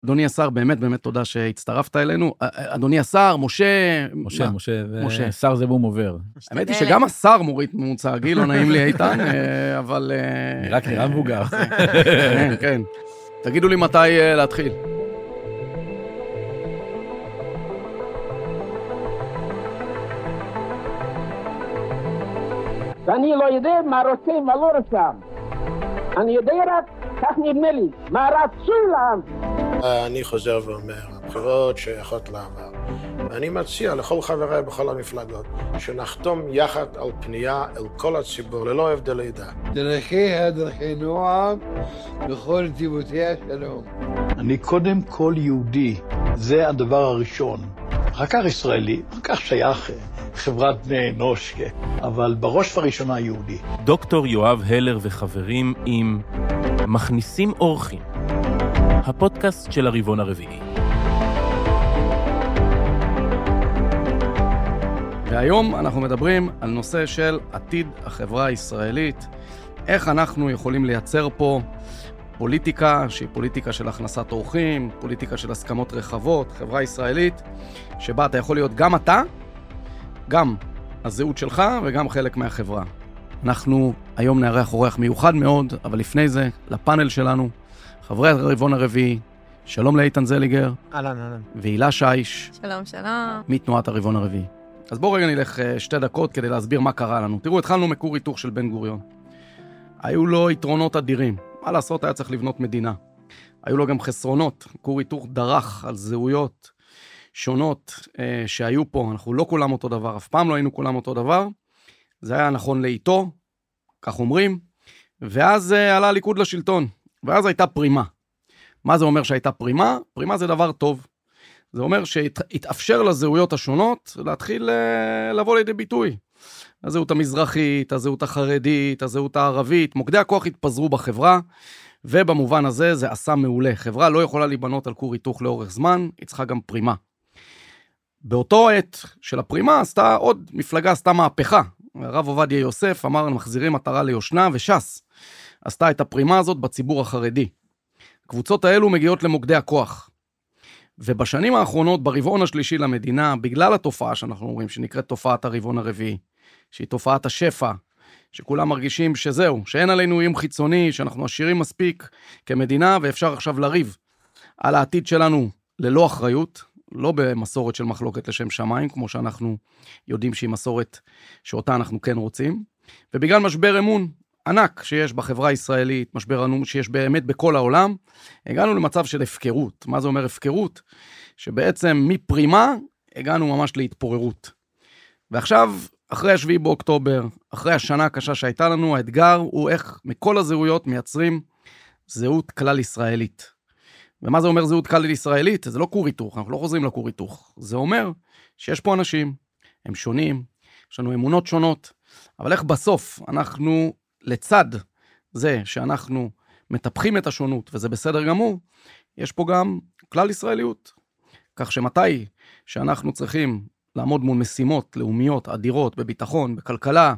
אדוני השר, באמת תודה שהצטרפת אלינו. אדוני השר, משה, שר זה בום עובר. האמת היא שגם השר מוריד ממוצע הגיל, לא נעים לי איתן, אבל... רק נראה מבוגר. כן. תגידו לי מתי להתחיל. ואני לא יודע מה רוצה ומה לא רוצה. אני יודע רק, כך נדמה לי, מה רצו לעם. אני חוזר ואומר, הבחירות שייכות לעבר. ואני מציע לכל חבריי בכל המפלגות, שנחתום יחד על פנייה אל כל הציבור, ללא הבדלי דת. דרכיה דרכי נועם, בכל נתיבותיה שלום. אני קודם כל יהודי, זה הדבר הראשון. אחר כך ישראלי, אחר כך שייך חברת בני אנוש, אבל בראש ובראשונה יהודי. דוקטור יואב הלר וחברים עם מכניסים אורחים, הפודקאסט של הרבעון הרביעי. והיום אנחנו מדברים על נושא של עתיד החברה הישראלית, איך אנחנו יכולים לייצר פה פוליטיקה שהיא פוליטיקה של הכנסת אורחים, פוליטיקה של הסכמות רחבות, חברה ישראלית שבה אתה יכול להיות גם אתה, גם הזהות שלך וגם חלק מהחברה. אנחנו היום נארח אורח מיוחד מאוד, אבל לפני זה, לפאנל שלנו, חברי הרבעון הרביעי, שלום לאיתן זליגר. אהלן. והילה שיש. שלום. מתנועת הרבעון הרביעי. אז בואו רגע נלך 2 דקות כדי להסביר מה קרה לנו. תראו, התחלנו מכור היתוך של בן גוריון. היו לו יתרונות אדירים. מה לעשות, היה צריך לבנות מדינה. היו לו גם חסרונות. כור היתוך דרך על זהויות שונות שהיו פה. אנחנו לא כולם אותו דבר, אף פעם לא היינו כולם אותו דבר. זה היה נכון לאיתו, כך אומרים. ואז עלה הליכוד לשלטון. ואז הייתה פרימה. מה זה אומר שהייתה פרימה? פרימה זה דבר טוב. זה אומר שהתאפשר לזהויות השונות להתחיל לבוא לידי ביטוי. הזהות המזרחית, הזהות החרדית, הזהות הערבית, מוקדי הכוח התפזרו בחברה, ובמובן הזה זה עשה מעולה. חברה לא יכולה להיבנות על כור היתוך לאורך זמן, היא צריכה גם פרימה. באותו עת של הפרימה עוד מפלגה עשתה מהפכה. הרב עובדיה יוסף אמר, מחזירים מטרה ליושנה, וש"ס עשתה את הפרימה הזאת בציבור החרדי. הקבוצות האלו מגיעות למוקדי הכוח. ובשנים האחרונות, ברבעון השלישי למדינה, בגלל התופעה שאנחנו אומרים, שנקראת תופעת הרבעון הרביעי, שהיא תופעת השפע, שכולם מרגישים שזהו, שאין עלינו איום חיצוני, שאנחנו עשירים מספיק כמדינה, ואפשר עכשיו לריב על העתיד שלנו ללא אחריות, לא במסורת של מחלוקת לשם שמיים, כמו שאנחנו יודעים שהיא מסורת שאותה אנחנו כן רוצים, ובגלל משבר אמון ענק שיש בחברה הישראלית, משבר אמון שיש באמת בכל העולם, הגענו למצב של הפקרות. מה זה אומר הפקרות? שבעצם מפרימה הגענו ממש להתפוררות. ועכשיו, אחרי 7 באוקטובר, אחרי השנה הקשה שהייתה לנו, האתגר הוא איך מכל הזהויות מייצרים זהות כלל ישראלית. ומה זה אומר זהות כלל ישראלית? זה לא כור היתוך, אנחנו לא חוזרים לכור היתוך. זה אומר שיש פה אנשים, הם שונים, יש לנו אמונות שונות, אבל איך בסוף אנחנו לצד זה שאנחנו מטפחים את השונות, וזה בסדר גמור, יש פה גם כלל ישראליות. כך שמתי שאנחנו צריכים לעמוד מול משימות לאומיות אדירות בביטחון, בכלכלה,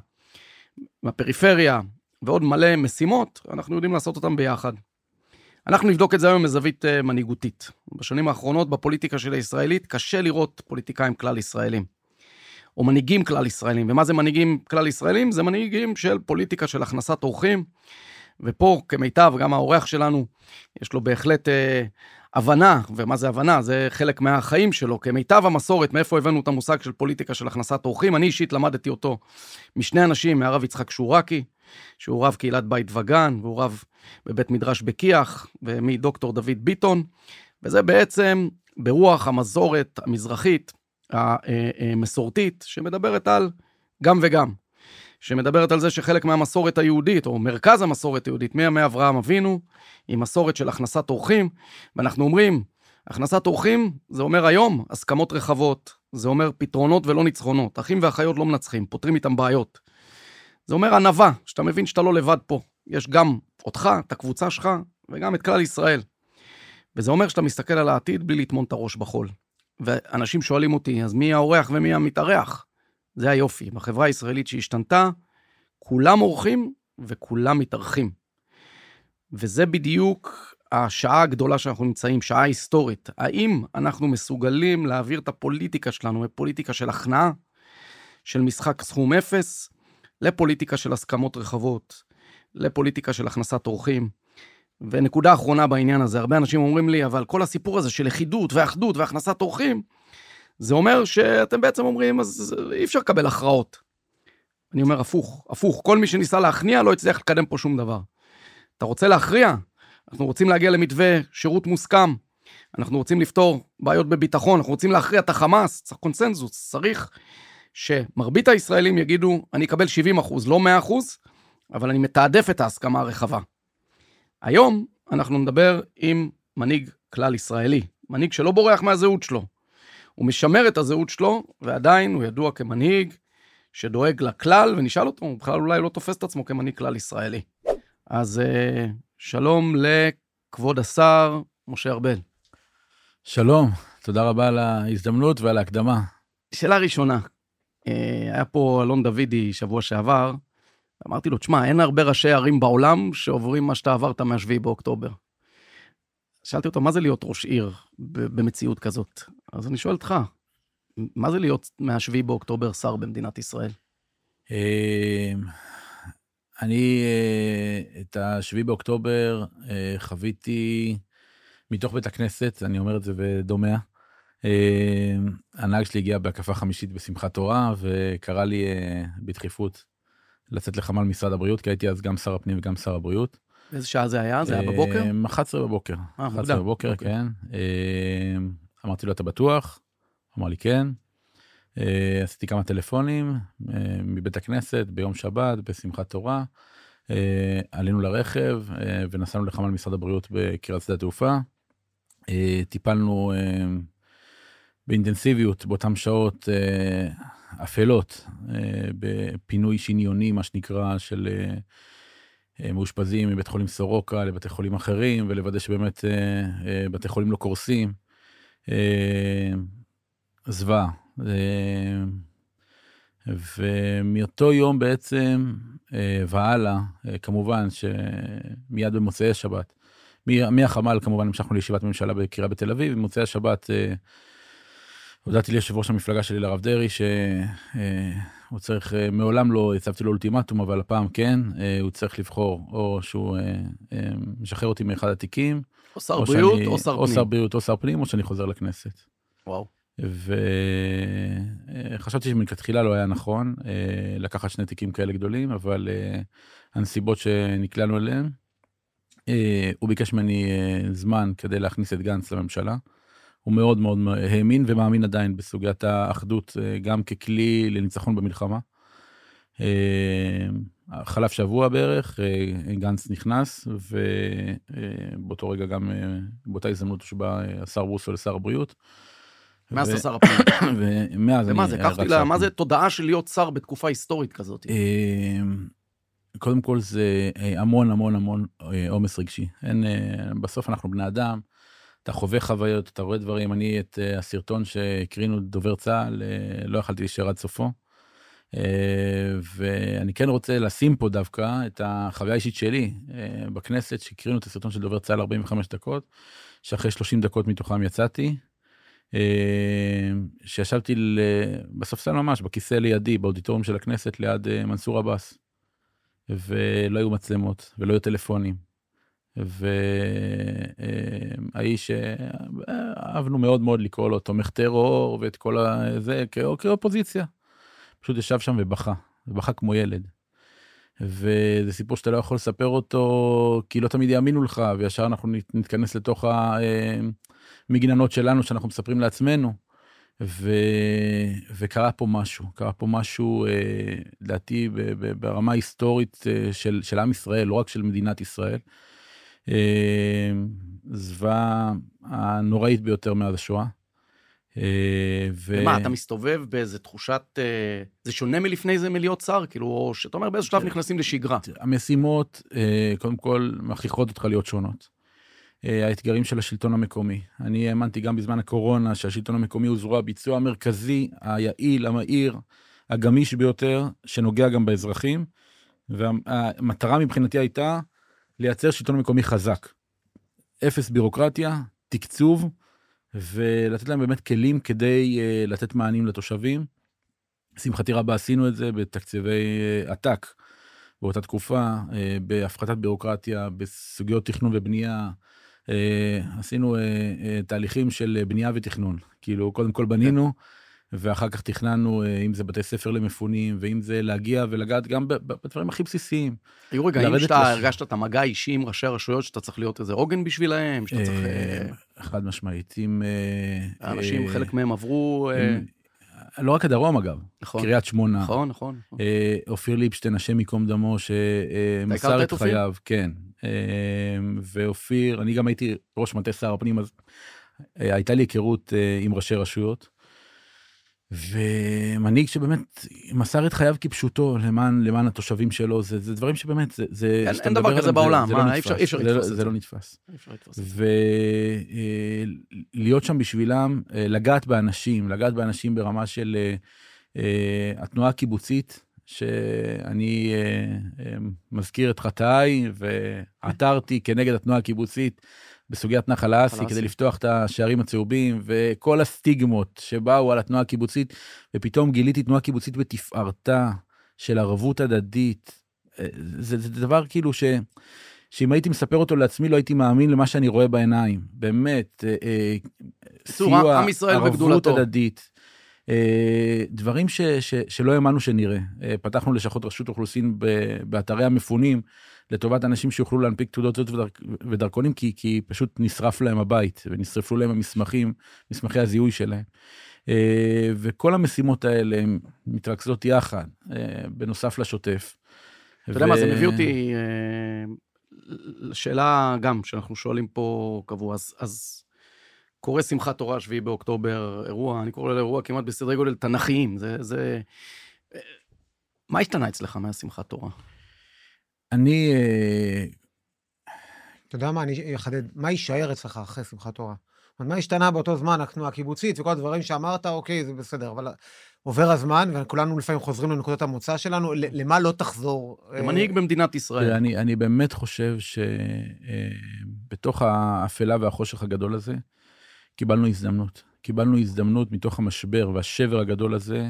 בפריפריה, ועוד מלא משימות, אנחנו יודעים לעשות אותם ביחד. אנחנו נבדוק את זה היום מזווית מנהיגותית. בשנים האחרונות בפוליטיקה של הישראלית קשה לראות פוליטיקאים כלל ישראלים. או מנהיגים כלל ישראלים. ומה זה מנהיגים כלל ישראלים? זה מנהיגים של פוליטיקה של הכנסת אורחים. ופה כמיטב, גם האורח שלנו, יש לו בהחלט הבנה. ומה זה הבנה? זה חלק מהחיים שלו. כמיטב המסורת, מאיפה הבאנו את המושג של פוליטיקה של הכנסת אורחים? אני אישית למדתי אותו משני אנשים, מהרב יצחק שורקי, שהוא רב קהילת בית וגן, והוא רב בבית מדרש בכיח, ומדוקטור דוד ביטון. וזה בעצם ברוח המסורת המזרחית, המסורתית, שמדברת על גם וגם, שמדברת על זה שחלק מהמסורת היהודית, או מרכז המסורת היהודית, מימי אברהם אבינו, היא מסורת של הכנסת אורחים, ואנחנו אומרים, הכנסת אורחים, זה אומר היום, הסכמות רחבות, זה אומר פתרונות ולא ניצחונות, אחים ואחיות לא מנצחים, פותרים איתם בעיות. זה אומר ענווה, שאתה מבין שאתה לא לבד פה, יש גם אותך, את הקבוצה שלך, וגם את כלל ישראל. וזה אומר שאתה מסתכל על העתיד בלי לטמון את הראש בחול. ואנשים שואלים אותי, אז מי האורח ומי המתארח? זה היופי. בחברה הישראלית שהשתנתה, כולם אורחים וכולם מתארחים. וזה בדיוק השעה הגדולה שאנחנו נמצאים, שעה היסטורית, האם אנחנו מסוגלים להעביר את הפוליטיקה שלנו, מפוליטיקה של הכנעה, של משחק סכום אפס, לפוליטיקה של הסכמות רחבות, לפוליטיקה של הכנסת אורחים. ונקודה אחרונה בעניין הזה, הרבה אנשים אומרים לי, אבל כל הסיפור הזה של יחידות ואחדות והכנסת אורחים, זה אומר שאתם בעצם אומרים, אז אי אפשר לקבל הכרעות. אני אומר, הפוך. כל מי שניסה להכניע לא יצליח לקדם פה שום דבר. אתה רוצה להכריע? אנחנו רוצים להגיע למתווה שירות מוסכם. אנחנו רוצים לפתור בעיות בביטחון. אנחנו רוצים להכריע את החמאס. צריך קונסנזוס. צריך שמרבית הישראלים יגידו, אני אקבל 70%, לא 100%, אבל אני מתעדף את ההסכמה הרחבה. היום אנחנו נדבר עם מנהיג כלל ישראלי. מנהיג שלא בורח מהזהות שלו. הוא משמר את הזהות שלו, ועדיין הוא ידוע כמנהיג שדואג לכלל, ונשאל אותו, הוא בכלל אולי לא תופס את עצמו כמנהיג כלל ישראלי. אז שלום לכבוד השר משה ארבל. שלום, תודה רבה על ההזדמנות ועל ההקדמה. שאלה ראשונה, היה פה אלון דוידי שבוע שעבר, אמרתי לו, תשמע, אין הרבה ראשי ערים בעולם שעוברים מה שאתה עברת מה-7 באוקטובר. שאלתי אותו, מה זה להיות ראש עיר במציאות כזאת? אז אני שואל אותך, מה זה להיות מה-7 באוקטובר שר במדינת ישראל? אני את ה-7 באוקטובר חוויתי מתוך בית הכנסת, אני אומר את זה ודומע. הנהג שלי הגיע בהקפה חמישית בשמחת תורה, וקרא לי בדחיפות לצאת לחמ"ל משרד הבריאות, כי הייתי אז גם שר הפנים וגם שר הבריאות. איזה שעה זה היה? זה היה בבוקר? 11 בבוקר. 11 בבוקר, כן. אמרתי לו, אתה בטוח? אמר לי, כן. עשיתי כמה טלפונים מבית הכנסת ביום שבת, בשמחת תורה. עלינו לרכב ונסענו לחמ"ל משרד הבריאות בקריית שדה התעופה. טיפלנו באינטנסיביות באותן שעות אפלות, בפינוי שניוני, מה שנקרא, של מאושפזים מבית חולים סורוקה לבתי חולים אחרים, ולוודא שבאמת בתי חולים לא קורסים. זוועה. ומאותו יום בעצם והלאה, כמובן שמיד במוצאי השבת, מהחמ"ל כמובן המשכנו לישיבת ממשלה בקריה בתל אביב, במוצאי השבת הודעתי ליושב ראש המפלגה שלי לרב דרעי שהוא צריך, מעולם לא הצבתי לו אולטימטום, אבל הפעם כן, הוא צריך לבחור או שהוא משחרר אותי מאחד התיקים, או שר בריאות או שר פנים. או שר בריאות או שר פנים, או שאני חוזר לכנסת. וואו. וחשבתי שמלכתחילה לא היה נכון לקחת שני תיקים כאלה גדולים, אבל הנסיבות שנקלענו אליהם, הוא ביקש ממני זמן כדי להכניס את גנץ לממשלה. הוא מאוד מאוד האמין ומאמין עדיין בסוגיית האחדות, גם ככלי לניצחון במלחמה. חלף שבוע בערך, גנץ נכנס, ובאותו רגע גם, באותה הזדמנות שבא השר בוסו לשר הבריאות. מאז אתה שר הפנים. ומה זה? מה זה תודעה של להיות שר בתקופה היסטורית כזאת? קודם כל זה המון המון המון עומס רגשי. בסוף אנחנו בני אדם, אתה חווה חוויות, אתה רואה דברים. אני את הסרטון שהקרינו דובר צה"ל, לא יכלתי להישאר עד סופו. ואני כן רוצה לשים פה דווקא את החוויה האישית שלי בכנסת, שהקרינו את הסרטון של דובר צה"ל 45 דקות, שאחרי 30 דקות מתוכם יצאתי, שישבתי בספסל ממש, בכיסא לידי, באודיטוריום של הכנסת, ליד מנסור עבאס, ולא היו מצלמות, ולא היו טלפונים, והאיש אהבנו מאוד מאוד לקרוא לו תומך טרור, ואת כל זה, כאופוזיציה, פשוט ישב שם ובכה כמו ילד, וזה סיפור שאתה לא יכול לספר אותו, כי לא תמיד יאמינו לך, וישר אנחנו נתכנס לתוך המגננות שלנו, שאנחנו מספרים לעצמנו, וקרה פה משהו, לדעתי, ברמה היסטורית של עם ישראל, לא רק של מדינת ישראל, זוועה הנוראית ביותר מאז השואה. ומה, אתה מסתובב באיזה תחושת, זה שונה מלפני זה מלהיות שר, כאילו, או שאתה אומר באיזה שלב נכנסים לשגרה? המשימות, קודם כל, מכריחות אותך להיות שונות. האתגרים של השלטון המקומי. אני האמנתי גם בזמן הקורונה, שהשלטון המקומי הוא זרוע ביצוע המרכזי, היעיל, המהיר, הגמיש ביותר, שנוגע גם באזרחים, והמטרה מבחינתי הייתה לייצר שלטון מקומי חזק. אפס בירוקרטיה, תקצוב, ולתת להם באמת כלים כדי לתת מענים לתושבים. שמחתי רבה עשינו את זה בתקציבי עתק, באותה תקופה, בהפחתת בירוקרטיה, בסוגיות תכנון ובנייה, עשינו תהליכים של בנייה ותכנון. כאילו, קודם כל בנינו, ואחר כך תכננו, אם זה בתי ספר למפונים, ואם זה להגיע ולגעת גם בדברים הכי בסיסיים. היו רגעים שאתה הרגשת את המגע האישי עם ראשי הרשויות, שאתה צריך להיות איזה עוגן בשבילהם, שאתה צריך... חד משמעית. האנשים, חלק מהם עברו... לא רק הדרום אגב, קריית שמונה. נכון, נכון. אופיר ליבשטיין, השם מקום דמו, שמסר את חייו, כן. ואופיר, אני גם הייתי ראש מטה שר הפנים, אז הייתה לי היכרות עם ראשי רשויות, ומנהיג שבאמת מסר את חייו כפשוטו למען התושבים שלו, זה דברים שבאמת, אין דבר כזה בעולם, זה לא נתפס. ולהיות שם בשבילם, לגעת באנשים ברמה של התנועה הקיבוצית, שאני מזכיר את חטאי, ועתרתי כנגד התנועה הקיבוצית, בסוגיית נחל האסי, כדי לפתוח את השערים הצהובים, וכל הסטיגמות שבאו על התנועה הקיבוצית, ופתאום גיליתי תנועה קיבוצית בתפארתה של ערבות הדדית. זה דבר כאילו שאם הייתי מספר אותו לעצמי, לא הייתי מאמין למה שאני רואה בעיניים. באמת, סיוע, ערבות הדדית. דברים שלא האמנו שנראה. פתחנו לשכות רשות אוכלוסין באתרי המפונים, לטובת אנשים שיוכלו להנפיק תעודות זהות ודרכונים, כי פשוט נשרף להם הבית, ונשרפו להם המסמכים, מסמכי הזיהוי שלהם. וכל המשימות האלה מתרכזות יחד, בנוסף לשוטף. אתה יודע מה, זה מביא אותי לשאלה גם, שאנחנו שואלים פה קבוע, אז קורא שמחת תורה 7 באוקטובר, אירוע, אני קורא לאירוע כמעט בסדרי גודל תנכיים, מה השתנה אצלך מהשמחת תורה? אתה יודע מה, אני אחדד, מה יישאר אצלך אחרי שמחת תורה? מה השתנה באותו זמן, התנועה הקיבוצית, וכל הדברים שאמרת, אוקיי, זה בסדר, אבל עובר הזמן, וכולנו לפעמים חוזרים לנקודת המוצא שלנו, למה לא תחזור? למנהיג במדינת ישראל. אני באמת חושב שבתוך האפלה והחושך הגדול הזה, קיבלנו הזדמנות מתוך המשבר והשבר הגדול הזה,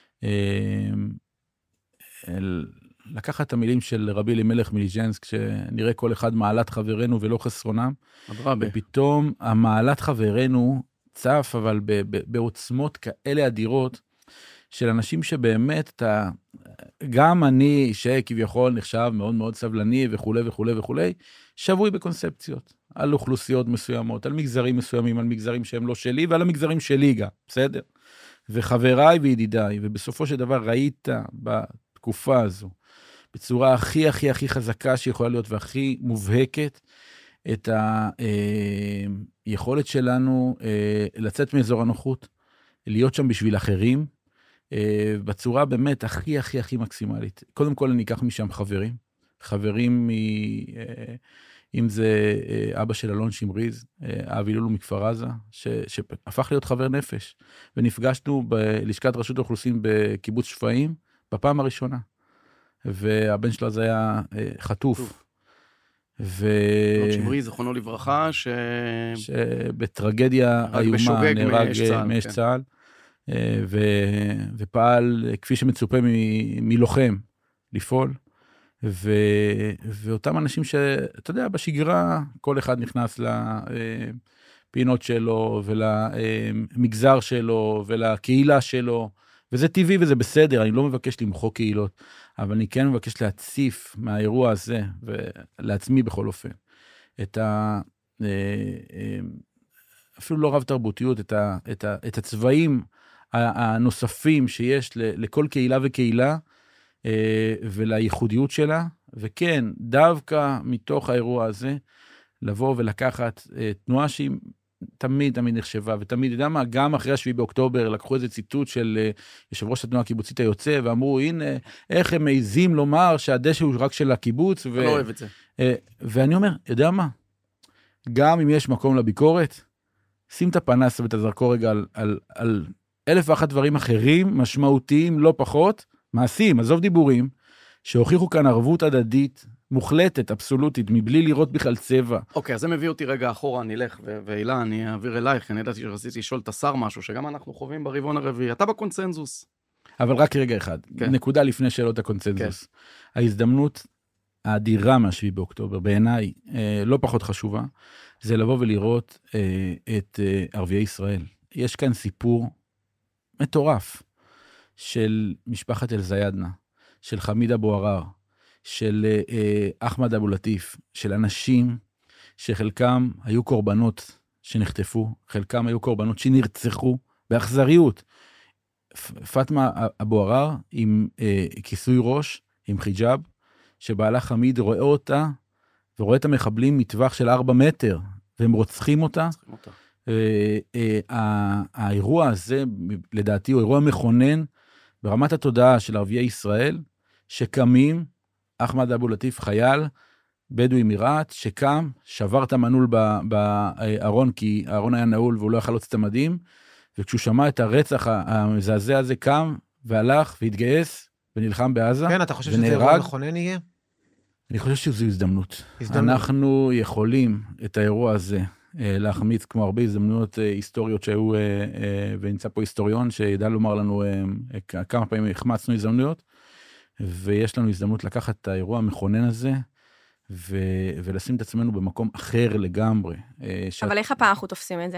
לקחת את המילים של רבי אלימלך מליז'נסק, שנראה כל אחד מעלת חברנו ולא חסרונם, ופתאום המעלת חברנו צף, אבל בעוצמות כאלה אדירות, של אנשים שבאמת, גם אני, שכביכול נחשב מאוד מאוד סבלני וכו' וכו' וכו', שבוי בקונספציות, על אוכלוסיות מסוימות, על מגזרים מסוימים, על מגזרים שהם לא שלי, ועל המגזרים שלי גם, בסדר? וחבריי וידידיי, ובסופו של דבר ראית בתקופה הזו, בצורה הכי הכי הכי חזקה שיכולה להיות, והכי מובהקת, את היכולת שלנו לצאת מאזור הנוחות, להיות שם בשביל אחרים, בצורה באמת הכי הכי הכי מקסימלית. קודם כל אני אקח משם חברים אם זה אבא של אלון שמריז, אבי לולו מכפר עזה, שהפך להיות חבר נפש, ונפגשנו בלשכת רשות האוכלוסין בקיבוץ שפיים, בפעם הראשונה, והבן שלו אז היה חטוף. אלון שמריז, זכרונו לברכה, שבטרגדיה איומה נהרג מאש צה"ל, ופעל כפי שמצופה מלוחם לפעול, ואותם אנשים שאתה יודע, בשגרה כל אחד נכנס לפינות שלו, ולמגזר שלו, ולקהילה שלו, וזה טבעי וזה בסדר, אני לא מבקש למחוק קהילות, אבל אני כן מבקש להציף מהאירוע הזה, ולעצמי בכל אופן, אפילו לא רב תרבותיות, את הצבעים הנוספים שיש לכל קהילה וקהילה, ולייחודיות שלה, וכן, דווקא מתוך האירוע הזה, לבוא ולקחת תנועה שהיא תמיד נחשבה, ותמיד, יודע מה, גם אחרי 7 באוקטובר, לקחו איזה ציטוט של יושב ראש התנועה הקיבוצית היוצא, ואמרו, הנה, איך הם מעיזים לומר שהדשא הוא רק של הקיבוץ, לא אוהב את זה. ואני אומר, יודע מה, גם אם יש מקום לביקורת, שים את הפנס ואת הזרקור רגע על 1,001 דברים אחרים, משמעותיים, לא פחות, מעשים, עזוב דיבורים, שהוכיחו כאן ערבות הדדית מוחלטת, אבסולוטית, מבלי לראות בכלל צבע. אוקיי, אז זה מביא אותי רגע אחורה, אני אלך, ואילה, אני אעביר אלייך, אני ידעתי שרציתי לשאול את השר משהו, שגם אנחנו חווים ברבעון הרביעי. אתה בקונצנזוס. אבל רק רגע אחד, כן. נקודה לפני שאלות הקונצנזוס. ההזדמנות האדירה מה-7 באוקטובר, בעיניי, לא פחות חשובה, זה לבוא ולראות את ערביי ישראל. יש כאן סיפור מטורף של משפחת אל-זיאדנה, של חמיד אבו עראר, של אחמד אבו לטיף, של אנשים שחלקם היו קורבנות שנחטפו, חלקם היו קורבנות שנרצחו באכזריות. פאטמה אבו עראר עם כיסוי ראש, עם חיג'אב, שבעלה חמיד רואה אותה, ורואה את המחבלים מטווח של 4 מטר, והם רוצחים אותה. האירוע הזה, לדעתי, הוא אירוע מכונן, ברמת התודעה של ערביי ישראל, שקמים, אחמד אבו לטיף חייל, בדואי מרעת, שקם, שבר את המנעול בארון, כי הארון היה נעול והוא לא יכול להוציא את המדים, וכשהוא שמע את הרצח המזעזע הזה, קם והלך והתגייס ונלחם בעזה. כן, אתה חושב שזה אירוע מכונן יהיה? אני חושב שזו הזדמנות. אנחנו יכולים את האירוע הזה להחמיץ כמו הרבה הזדמנויות היסטוריות שהיו, ונמצא פה היסטוריון שידע לומר לנו כמה פעמים החמצנו הזדמנויות, ויש לנו הזדמנות לקחת את האירוע המכונן הזה, ולשים את עצמנו במקום אחר לגמרי. אבל איך הפעם אנחנו תופסים את זה?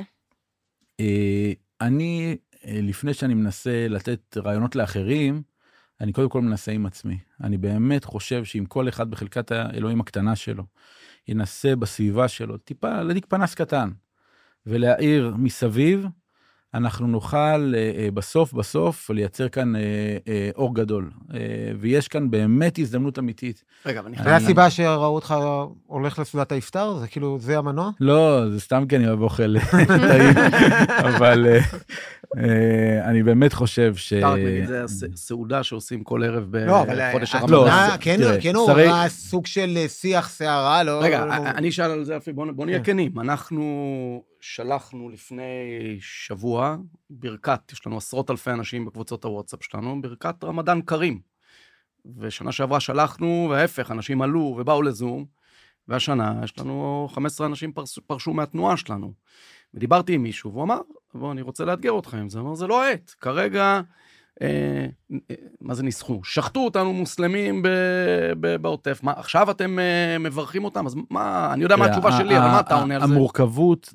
אני, לפני שאני מנסה לתת רעיונות לאחרים, אני קודם כל מנסה עם עצמי. אני באמת חושב שאם כל אחד בחלקת האלוהים הקטנה שלו, ינסה בסביבה שלו, טיפה להדליק פנס קטן, ולהאיר מסביב, אנחנו נוכל בסוף לייצר כאן אור גדול. ויש כאן באמת הזדמנות אמיתית. רגע, זה הסיבה שראו אותך הולך לסעודת האפטר? זה כאילו, זה המנוע? לא, זה סתם כי אני אוהב אוכל. אבל אני באמת חושב ש... זה סעודה שעושים כל ערב בחודש הרמדאן. לא, כן, הוא ראה סוג של שיח שערה, לא... רגע, אני אשאל על זה, בוא נהיה כנים. אנחנו שלחנו לפני שבוע ברכת, יש לנו 10,000 אנשים בקבוצות הוואטסאפ שלנו, ברכת רמדאן קרים. ושנה שעברה שלחנו, וההפך, אנשים עלו ובאו לזום, והשנה יש לנו 15 אנשים פרשו מהתנועה שלנו. ודיברתי עם מישהו, והוא אמר, בוא, אני רוצה לאתגר אתכם. זה אמר, זה לא העת. כרגע, מה זה ניסחו? שחטו אותנו מוסלמים בעוטף. מה, עכשיו אתם מברכים אותם? אז מה, אני יודע מה התשובה שלי, אבל מה אתה עונה על זה? המורכבות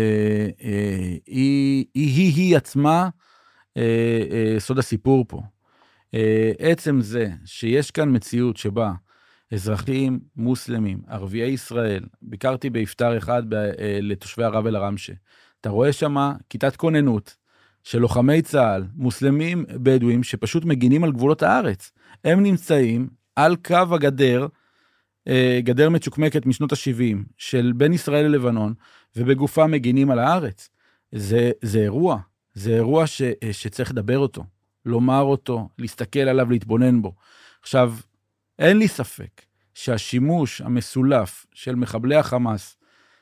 היא עצמה סוד הסיפור פה. עצם זה שיש כאן מציאות שבה אזרחים מוסלמים, ערביי ישראל, ביקרתי באפטר אחד לתושבי הרב אל הרמשה, אתה רואה שמה כיתת כוננות של לוחמי צה"ל, מוסלמים בדואים שפשוט מגינים על גבולות הארץ. הם נמצאים על קו הגדר, גדר מצ'וקמקת משנות ה-70 של בין ישראל ללבנון, ובגופה מגינים על הארץ. זה אירוע שצריך לדבר אותו, לומר אותו, להסתכל עליו, להתבונן בו. עכשיו, אין לי ספק שהשימוש המסולף של מחבלי החמאס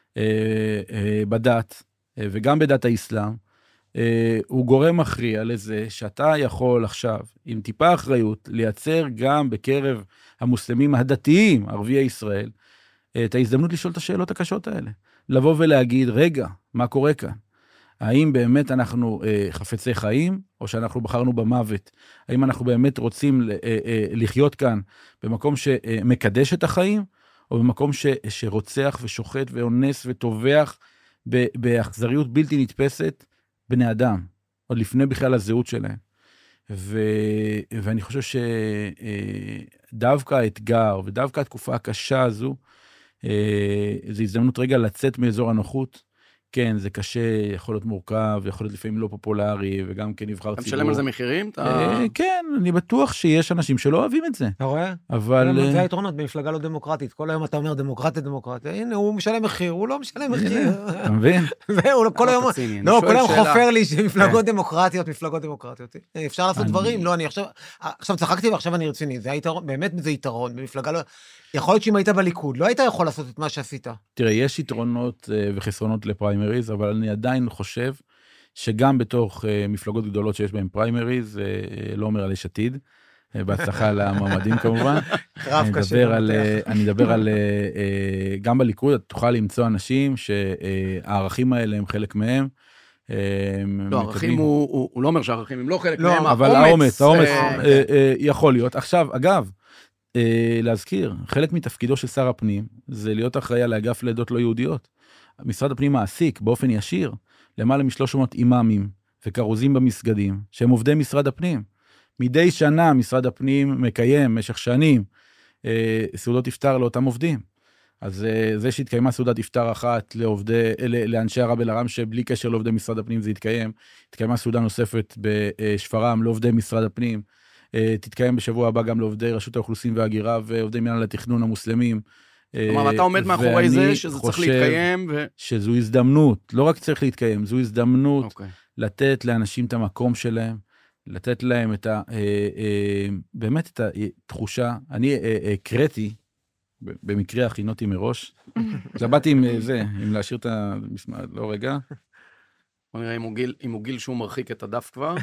בדת, וגם בדת האסלאם, הוא גורם מכריע לזה שאתה יכול עכשיו, עם טיפה אחריות, לייצר גם בקרב המוסלמים הדתיים, ערביי ישראל, את ההזדמנות לשאול את השאלות הקשות האלה. לבוא ולהגיד, רגע, מה קורה כאן? האם באמת אנחנו חפצי חיים, או שאנחנו בחרנו במוות? האם אנחנו באמת רוצים לחיות כאן במקום שמקדש את החיים, או במקום שרוצח ושוחט ואונס וטובח באכזריות בלתי נתפסת בני אדם, עוד לפני בכלל הזהות שלהם. ואני חושב שדווקא האתגר ודווקא התקופה הקשה הזו, זו הזדמנות רגע לצאת מאזור הנוחות. כן, זה קשה, יכול להיות מורכב, יכול להיות לפעמים לא פופולרי, וגם כן נבחר ציבור. אתה משלם על זה מחירים? כן, אני בטוח שיש אנשים שלא אוהבים את זה. אתה רואה? אבל... זה היתרונות במפלגה לא דמוקרטית. כל היום אתה אומר דמוקרטיה. הנה, הוא משלם מחיר, הוא לא משלם מחיר. אתה מבין? זהו, כל היום... לא, כל היום חופר לי שמפלגות דמוקרטיות. אפשר לעשות דברים. לא, אני עכשיו צחקתי ועכשיו אני רציני. באמת זה יתרון במפלגה לא... יכול להיות שאם היית בליכוד, לא היית יכול לעשות את מה שעשית. תראה, יש יתרונות וחסרונות לפריימריז, אבל אני עדיין חושב שגם בתוך מפלגות גדולות שיש בהן פריימריז, לא אומר על יש עתיד, בהצלחה למועמדים כמובן. קרב קשה. אני אדבר על, גם בליכוד, תוכל למצוא אנשים שהערכים האלה הם חלק מהם. לא, הערכים הוא לא אומר שהערכים הם לא חלק מהם, אבל האומץ יכול להיות. עכשיו, אגב, להזכיר, חלק מתפקידו של שר הפנים, זה להיות אחראי על האגף לעדות לא יהודיות. משרד הפנים מעסיק באופן ישיר, למעלה מ-300 אימאמים וכרוזים במסגדים, שהם עובדי משרד הפנים. מדי שנה משרד הפנים מקיים, משך שנים, סעודות iftar לאותם עובדים. אז זה שהתקיימה סעודת iftar אחת לאנשי הרב אל-ערם, שבלי קשר לעובדי משרד הפנים זה התקיים, התקיימה סעודה נוספת בשפרעם לעובדי משרד הפנים, תתקיים בשבוע הבא גם לעובדי רשות האוכלוסין וההגירה ועובדי מינהל התכנון המוסלמים. כלומר, אתה עומד מאחורי זה שזה צריך להתקיים. שזו הזדמנות, לא רק צריך להתקיים, זו הזדמנות לתת לאנשים את המקום שלהם, לתת להם באמת את התחושה. אני הקראתי, במקרה הכינותי מראש, באתי עם זה, עם להשאיר את המסמך, לא רגע. בוא נראה אם הוא גיל שהוא מרחיק את הדף כבר.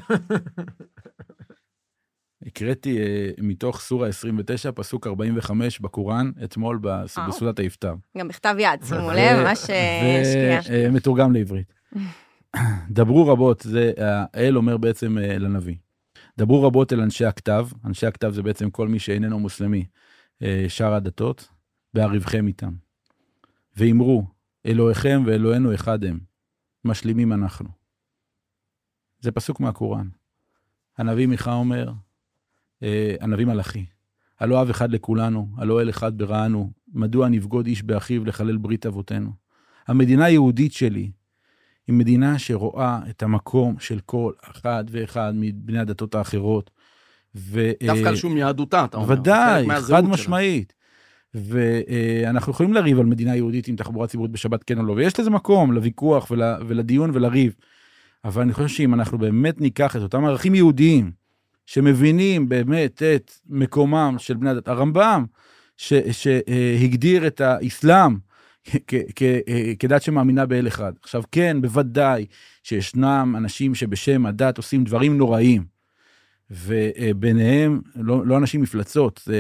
הקראתי מתוך סורה 29, פסוק 45 בקוראן, אתמול בסעודת האיפטר. גם בכתב יד, שימו לב, ממש שקיעה. מתורגם לעברית. דברו רבות, זה האל אומר בעצם לנביא. דברו רבות אל אנשי הכתב, אנשי הכתב זה בעצם כל מי שאיננו מוסלמי, שאר הדתות, בעריבכם איתם. ואמרו, אלוהיכם ואלוהינו אחד הם, משלימים אנחנו. זה פסוק מהקוראן. הנביא מיכה אומר, הנביא מלאכי, הלא אב אחד לכולנו, הלא אל אחד בראנו, מדוע נבגוד איש באחיו לחלל ברית אבותינו. המדינה היהודית שלי, היא מדינה שרואה את המקום של כל אחד ואחד מבני הדתות האחרות. דווקא על שום יהדותה, אתה אומר. ודאי, חד משמעית. ואנחנו יכולים לריב על מדינה יהודית עם תחבורה ציבורית בשבת כן או לא, ויש לזה מקום לוויכוח ולדיון ולריב. אבל אני חושב שאם אנחנו באמת ניקח את אותם ערכים יהודיים, שמבינים באמת את מקומם של בני הדת, הרמב"ם, שהגדיר את האסלאם, כדת שמאמינה באל אחד. עכשיו כן, בוודאי שישנם אנשים שבשם הדת עושים דברים נוראים, וביניהם לא אנשים מפלצות,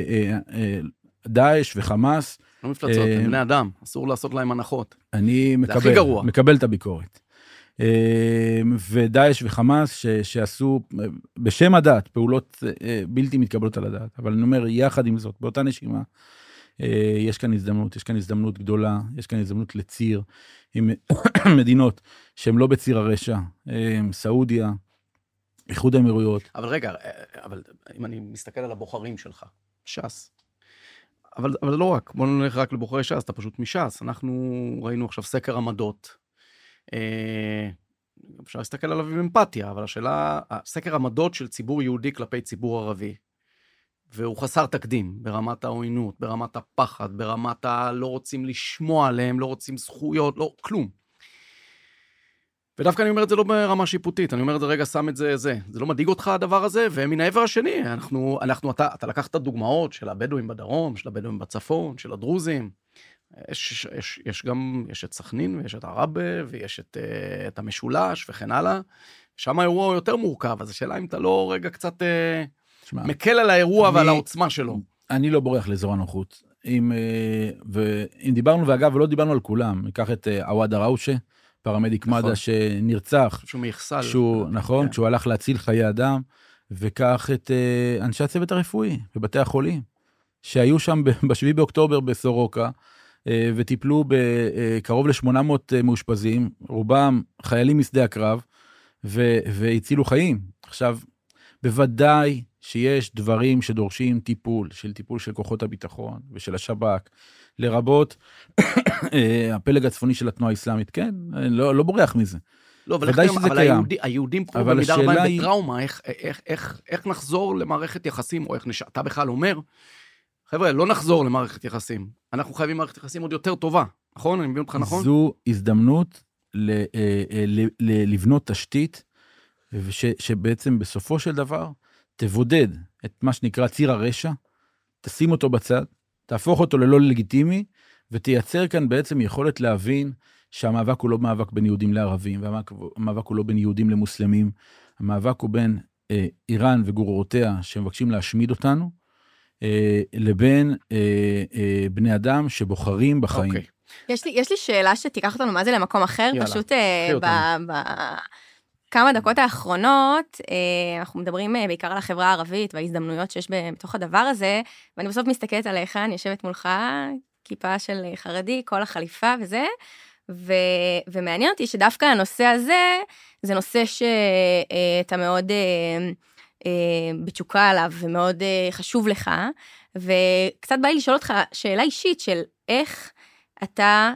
דאעש וחמאס. לא מפלצות, הם בני אדם, אסור לעשות להם הנחות. אני מקבל את הביקורת. ודאעש וחמאס שעשו בשם הדת פעולות בלתי מתקבלות על הדעת. אבל אני אומר, יחד עם זאת, באותה נשימה, יש כאן הזדמנות גדולה, יש כאן הזדמנות לציר עם מדינות שהן לא בציר הרשע, סעודיה, איחוד האמירויות. אבל רגע, אם אני מסתכל על הבוחרים שלך, ש"ס, אבל לא רק, בוא נלך רק לבוחרי ש"ס, אתה פשוט מש"ס, אנחנו ראינו עכשיו סקר עמדות, אפשר להסתכל עליו עם אמפתיה, אבל השאלה, סקר עמדות של ציבור יהודי כלפי ציבור ערבי, והוא חסר תקדים, ברמת העוינות, ברמת הפחד, ברמת לא רוצים לשמוע עליהם, לא רוצים זכויות, לא, כלום. ודווקא אני אומר את זה לא ברמה שיפוטית, אני אומר את זה רגע, שם את זה, זה לא מדאיג אותך הדבר הזה, ומן העבר השני, אתה לקחת דוגמאות של הבדואים בדרום, של הבדואים בצפון, של הדרוזים, יש את סכנין, ויש את עראבה, ויש את המשולש, וכן הלאה, שם האירוע הוא יותר מורכב, אז השאלה אם אתה לא רגע קצת מקל על האירוע ועל העוצמה שלו. אני לא בורח לאזור הנוחות, אם דיברנו, ואגב, ולא דיברנו על כולם, ניקח את עווד דראושה, פרמדיק מד"א שנרצח, נכון, כשהוא הלך להציל חיי אדם, וכך את אנשי הצוות הרפואי בבתי החולים, שהיו שם ב7 באוקטובר בסורוקה, וטיפלו בקרוב ל800 מאושפזים, רובם חיילים משדה הקרב, והצילו חיים. עכשיו, בוודאי שיש דברים שדורשים טיפול של כוחות הביטחון ושל השב"כ, לרבות הפלג הצפוני של התנועה האסלאמית, כן, לא בורח מזה. לא, אבל היהודים פה במידה רבה בטראומה, איך נחזור למערכת יחסים, או איך אתה בכלל אומר, חבר'ה, לא נחזור למערכת יחסים, אנחנו חייבים מערכת יחסים עוד יותר טובה, נכון? אני מבין אותך נכון? זו הזדמנות לבנות תשתית, שבעצם בסופו של דבר תבודד את מה שנקרא ציר הרשע, תשים אותו בצד, תהפוך אותו ללא לגיטימי, ותייצר כאן בעצם יכולת להבין שהמאבק הוא לא מאבק בין יהודים לערבים, והמאבק הוא לא בין יהודים למוסלמים, המאבק הוא בין איראן וגרורותיה שמבקשים להשמיד אותנו, לבין בני אדם שבוחרים בחיים. אוקיי. יש לי שאלה שתיקח אותנו מה זה למקום אחר, יאללה, פשוט קחי אותנו. בכמה דקות האחרונות, אנחנו מדברים בעיקר על החברה הערבית וההזדמנויות שיש בתוך הדבר הזה, ואני בסוף מסתכלת עליך, אני יושבת מולך, כיפה של חרדי, כל החליפה וזה, ומעניין אותי שדווקא הנושא הזה, זה נושא שאתה מאוד בתשוקה עליו, ומאוד חשוב לך, וקצת בא לי לשאול אותך שאלה אישית של איך אתה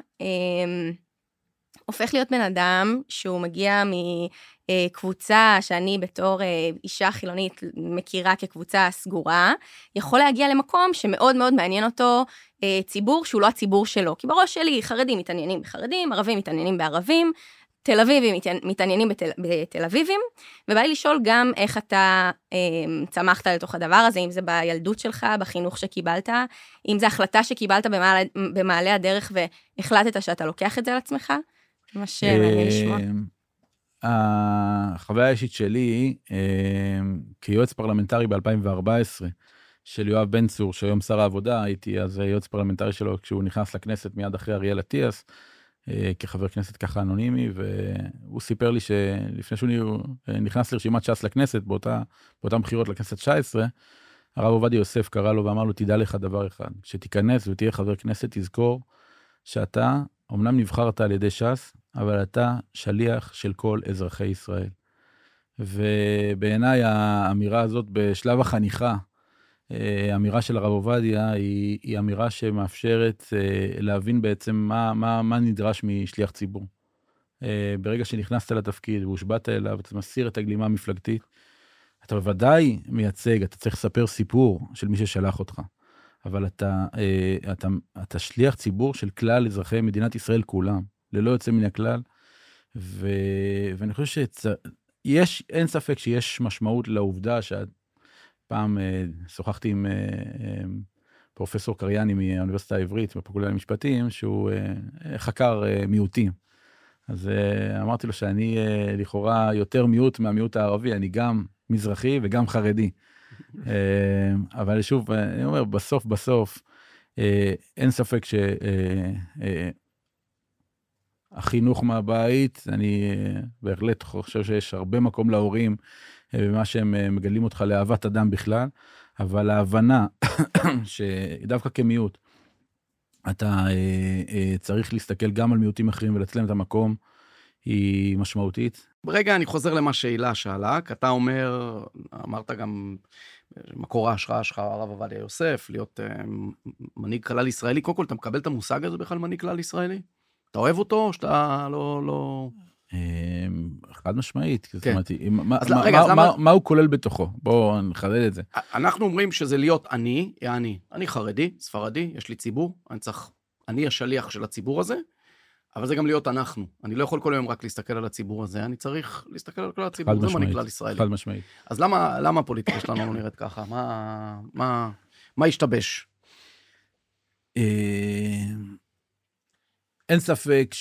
הופך להיות בן אדם שהוא מגיע מקבוצה שאני בתור אישה חילונית מכירה כקבוצה סגורה, יכול להגיע למקום שמאוד מאוד מעניין אותו ציבור שהוא לא הציבור שלו. כי בראש שלי חרדים מתעניינים בחרדים, ערבים מתעניינים בערבים, תל אביבים מתעניינים בתל אביבים, ובא לי לשאול גם איך אתה צמחת לתוך הדבר הזה, אם זה בילדות שלך, בחינוך שקיבלת, אם זה החלטה שקיבלת במעלה הדרך והחלטת שאתה לוקח את זה על עצמך, ממש מעניין לשמוע. החוויה האישית שלי, כיועץ פרלמנטרי ב-2014, של יואב בן צור, שהיום שר העבודה, הייתי אז יועץ פרלמנטרי שלו, כשהוא נכנס לכנסת מיד אחרי אריאל אטיאס, כחבר כנסת ככה אנונימי, והוא סיפר לי שלפני שהוא נכנס לרשימת ש"ס לכנסת, באותם בחירות לכנסת 19, הרב עובדיה יוסף קרא לו ואמר לו, תדע לך דבר אחד, כשתיכנס ותהיה חבר כנסת, תזכור שאתה, אמנם נבחרת על ידי ש"ס, אבל אתה שליח של כל אזרחי ישראל. ובעיניי האמירה הזאת בשלב החניכה, האמירה של הרב עובדיה היא אמירה שמאפשרת להבין בעצם מה נדרש משליח ציבור. ברגע שנכנסת לתפקיד והושבעת אליו, אתה מסיר את הגלימה המפלגתית, אתה בוודאי מייצג, אתה צריך לספר סיפור של מי ששלח אותך, אבל אתה שליח ציבור של כלל אזרחי מדינת ישראל כולם, ללא יוצא מן הכלל, ואני חושב אין ספק שיש משמעות לעובדה פעם שוחחתי עם פרופסור קריאני מהאוניברסיטה העברית, בפקולטה למשפטים, שהוא חקר מיעוטים. אז אמרתי לו שאני לכאורה יותר מיעוט מהמיעוט הערבי, אני גם מזרחי וגם חרדי. אבל שוב, אני אומר, בסוף, אין ספק שהחינוך מהבית, אני בהחלט חושב שיש הרבה מקום להורים, במה שהם מגלים אותך לאהבת אדם בכלל, אבל ההבנה שדווקא כמיעוט, אתה צריך להסתכל גם על מיעוטים אחרים ולצלם את המקום, היא משמעותית. ברגע אני חוזר למה שאלה שאלה, כי אתה אמרת גם מקור ההשראה שלך, הרב עובדיה יוסף, להיות מנהיג כלל ישראלי, קודם כל אתה מקבל את המושג הזה בכלל מנהיג כלל ישראלי? אתה אוהב אותו או שאתה לא... חד משמעית, זאת אומרת, מה הוא כולל בתוכו? בואו נחדד את זה. אנחנו אומרים שזה להיות אני חרדי, ספרדי, יש לי ציבור, אני השליח של הציבור הזה, אבל זה גם להיות אנחנו. אני לא יכול כל היום רק להסתכל על הציבור הזה, אני צריך להסתכל על כל הציבור, זה מנהיג כלל ישראלי. חד משמעית. אז למה הפוליטיקה שלנו לא נראית ככה? מה השתבש? אין ספק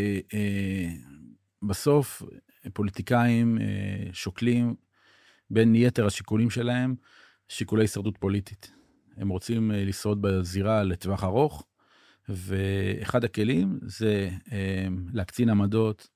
בסוף פוליטיקאים שוקלים בין יתר השיקולים שלהם, שיקולי הישרדות פוליטית. הם רוצים לשרוד בזירה לטווח ארוך, ואחד הכלים זה להקצין עמדות,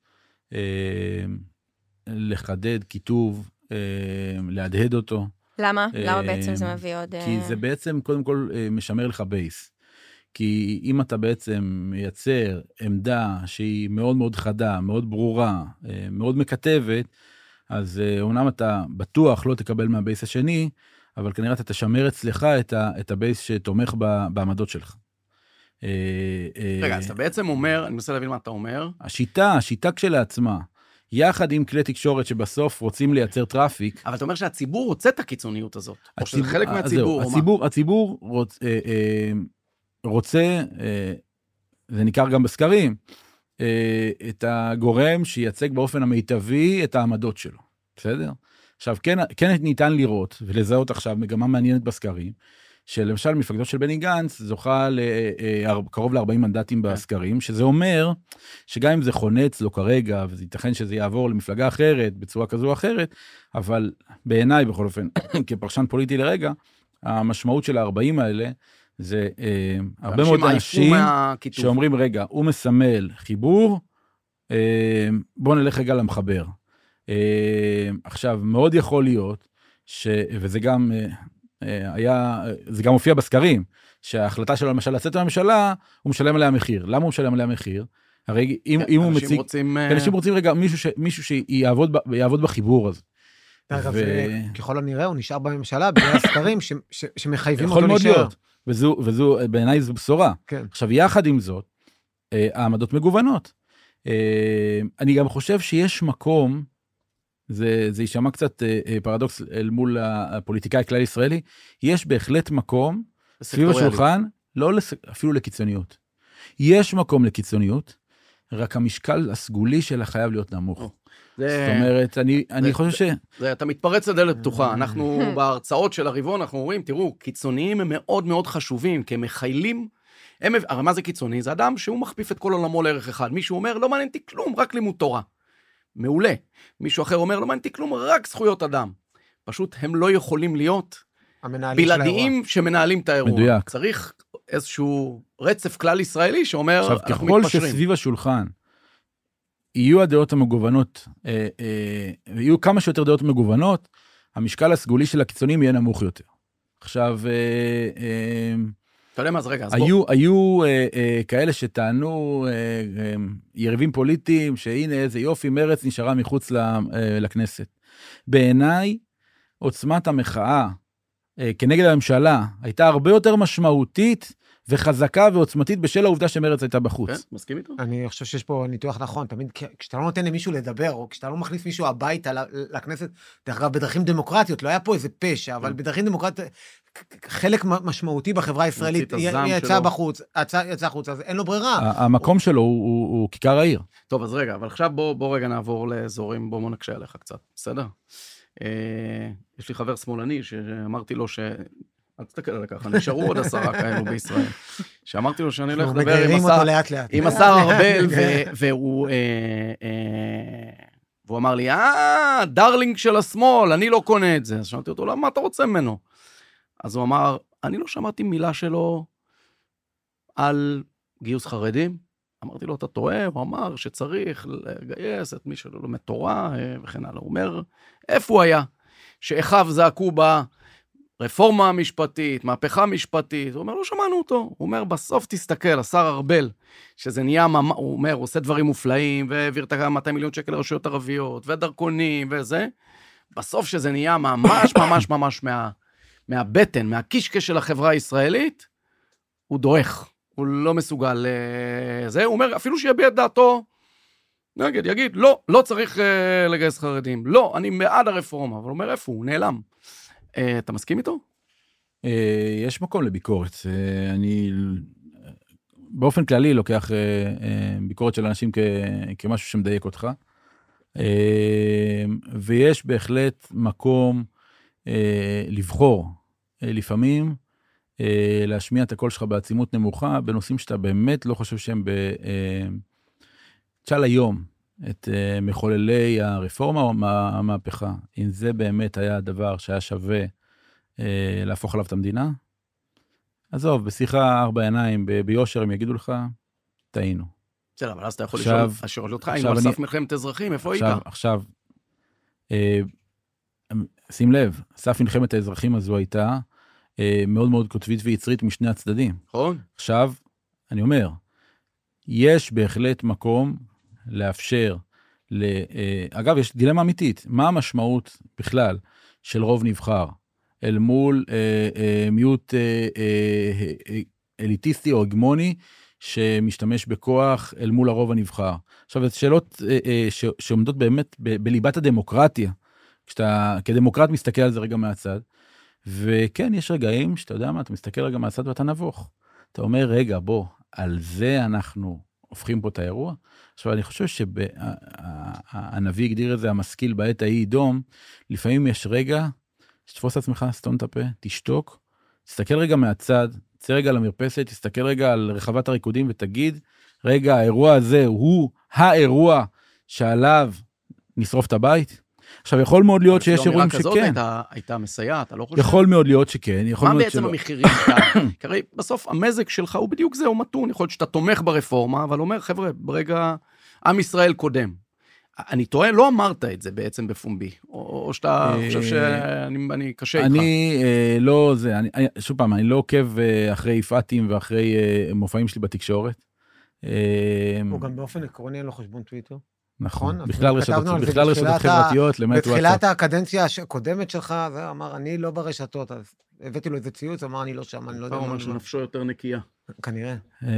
לחדד כיתוב, להדהד אותו. למה? למה בעצם זה מביא עוד... כי זה בעצם קודם כל משמר לך בייס. כי אם אתה בעצם מייצר עמדה שהיא מאוד מאוד חדה, מאוד ברורה, מאוד מקטבת, אז אומנם אתה בטוח לא תקבל מהבייס השני, אבל כנראה אתה תשמר אצלך את הבייס שתומך בעמדות שלך. רגע, אז אתה בעצם אומר, אני מנסה להבין מה אתה אומר. השיטה כשלעצמה, יחד עם כלי תקשורת שבסוף רוצים לייצר טראפיק. אבל אתה אומר שהציבור רוצה את הקיצוניות הזאת. או שזה חלק מהציבור. הציבור רוצה, זה ניכר גם בסקרים, את הגורם שייצג באופן המיטבי את העמדות שלו. בסדר? עכשיו, כן ניתן לראות, ולזהות עכשיו מגמה מעניינת בסקרים, שלמשל מפלגתו של בני גנץ זוכה קרוב ל-40 מנדטים בסקרים, שזה אומר שגם אם זה חונץ לו כרגע, וזה ייתכן שזה יעבור למפלגה אחרת, בצורה כזו או אחרת, אבל בעיניי בכל אופן, כפרשן פוליטי לרגע, המשמעות של ה-40 האלה, זה הרבה מאוד אנשים שאומרים, רגע, הוא מסמל חיבור, בוא נלך רגע למחבר. עכשיו, מאוד יכול להיות, וזה גם זה גם הופיע בסקרים, שההחלטה שלו למשל לצאת מהממשלה, הוא משלם עליה מחיר. למה הוא משלם עליה מחיר? הרי אם הוא מציג, אנשים רוצים רגע מישהו שיעבוד בחיבור הזה. אגב, ככל הנראה הוא נשאר בממשלה, בגלל הסקרים שמחייבים אותו להישאר. וזו, בעיניי זו בשורה. עכשיו, יחד עם זאת, העמדות מגוונות. אני גם חושב שיש מקום, זה יישמע קצת פרדוקס אל מול הפוליטיקאי הכלל ישראלי, יש בהחלט מקום, סביב השולחן, לא אפילו לקיצוניות. יש מקום לקיצוניות, רק המשקל הסגולי שלה חייב להיות נמוך. זאת אומרת, אני חושב אתה מתפרץ לדלת פתוחה. אנחנו בהרצאות של הריבון, אנחנו אומרים, תראו, קיצוניים הם מאוד מאוד חשובים, כי הם מחיילים, הרי מה זה קיצוני? זה אדם שהוא מכפיף את כל עולמו לערך אחד. מישהו אומר, לא מעניין אותי כלום, רק לימוד תורה. מעולה. מישהו אחר אומר, לא מעניין אותי כלום, רק זכויות אדם. פשוט הם לא יכולים להיות בלעדיים שמנהלים את האירוע. מדויק. צריך איזשהו רצף כלל ישראלי שאומר, עכשיו, ככל שסביב השולחן יהיו הדעות המגוונות, יהיו כמה שיותר דעות מגוונות, המשקל הסגולי של הקיצונים יהיה נמוך יותר. עכשיו, אתה יודע מה, אז רגע, אז היו כאלה שטענו, יריבים פוליטיים, שהנה איזה יופי, מרץ נשארה מחוץ לכנסת. בעיניי, עוצמת המחאה כנגד הממשלה הייתה הרבה יותר משמעותית וחזקה ועוצמתית בשל העובדה שמרץ הייתה בחוץ. כן, מסכים איתו? אני חושב שיש פה ניתוח נכון, תמיד כשאתה לא נותן למישהו לדבר, או כשאתה לא מכניס מישהו הביתה לכנסת, דרך אגב, בדרכים דמוקרטיות, לא היה פה איזה פשע, אבל בדרכים דמוקרטיות, חלק משמעותי בחברה הישראלית, יצא בחוץ, יצא חוץ, אז אין לו ברירה. המקום שלו הוא כיכר העיר. טוב, אז רגע, אבל עכשיו בוא רגע נעבור לאזורים, בוא נקשה עליך קצת, בסדר? יש לי חבר שמאלני שאמרתי לו אל תסתכל עליך ככה, נשארו עוד 10 כאלו בישראל, שאמרתי לו שאני הולך לדבר עם השר ארבל, והוא אמר לי, דרלינג של השמאל, אני לא קונה את זה. אז שמעתי אותו, מה אתה רוצה ממנו? אז הוא אמר, אני לא שמעתי מילה שלו על גיוס חרדים. אמרתי לו, אתה טועה? הוא אמר שצריך לגייס את מי שלא לומד תורה וכן הלאה. הוא אומר, איפה הוא היה? שאחיו זעקו בה, רפורמה המשפטית, מהפכה משפטית, הוא אומר, לא שמענו אותו, הוא אומר, בסוף תסתכל, השר ארבל, שזה נהיה, הוא אומר, הוא עושה דברים מופלאים, והעביר את 200 מיליון שקל לרשויות ערביות, ודרכונים, וזה, בסוף שזה נהיה ממש ממש ממש מהבטן, מהקישקש של החברה הישראלית, הוא דורך, הוא לא מסוגל זה, הוא אומר, אפילו שיביע את דעתו, נגד, יגיד, לא צריך לגייס חרדים, לא, אני בעד הרפורמה, אבל הוא אומר, איפה הוא? נעלם. אתה מסכים איתו? יש מקום לביקורת. אני באופן כללי לוקח ביקורת של אנשים כמשהו שמדייק אותך. ויש בהחלט מקום לבחור. לפעמים להשמיע את הקול שלך בעצימות נמוכה, בנושאים שאתה באמת לא חושב שהם תשאל היום את מחוללי הרפורמה או המהפכה. אם זה באמת היה הדבר שהיה שווה להפוך עליו את המדינה, עזוב, בשיחה 4 עיניים, ביושר הם יגידו לך, טעינו. בסדר, אבל אז אתה יכול לשאול אותך, אם על סף מלחמת אזרחים, איפה היית? עכשיו, שים לב, סף מלחמת האזרחים הזו הייתה מאוד מאוד כותבית ויצרית משני הצדדים. נכון. עכשיו, אני אומר, יש בהחלט מקום לאפשר, אגב, יש דילמה אמיתית, מה המשמעות בכלל של רוב נבחר, אל מול מיעוט אליטיסטי או הגמוני, שמשתמש בכוח אל מול הרוב הנבחר. עכשיו, את שאלות שעומדות באמת בליבת הדמוקרטיה, כשאתה כדמוקרט מסתכל על זה רגע מהצד, וכן, יש רגעים שאתה יודע מה, אתה מסתכל רגע מהצד ואתה נבוך. אתה אומר, רגע, בוא, על זה אנחנו הופכים פה את האירוע. עכשיו, אני חושב שהנביא הגדיר את זה, המשכיל בעת ההיא דום, לפעמים יש רגע, שתפוס עצמך, סתום את הפה, תשתוק, תסתכל רגע מהצד, תצא רגע למרפסת, תסתכל רגע על רחבת הריקודים ותגיד, רגע, האירוע הזה הוא האירוע שעליו נשרוף את הבית? עכשיו, יכול מאוד להיות שיש אירועים שכן. אמירה כזאת הייתה מסייעת, אתה לא חושב? יכול מאוד להיות שכן, מה בעצם המחירים? כי בסוף המזג שלך הוא בדיוק זה, הוא מתון, יכול להיות שאתה תומך ברפורמה, אבל אומר, חבר'ה, ברגע עם ישראל קודם. אני טועה, לא אמרת את זה בעצם בפומבי, או שאתה חושב שאני קשה איתך. אני לא זה, שוב פעם, אני לא עוקב אחרי יפעתים ואחרי מופעים שלי בתקשורת. הוא גם באופן עקרוני אין לו חשבון טוויטר. נכון, בכלל רשתות חברתיות, למעט וואטסאפ. בתחילת הקדנציה הקודמת שלך, זה אמר, אני לא ברשתות, אז הבאתי לו איזה ציוץ, אמר, אני לא שם, אני לא יודע. הוא אומר שנפשו יותר נקייה. כנראה.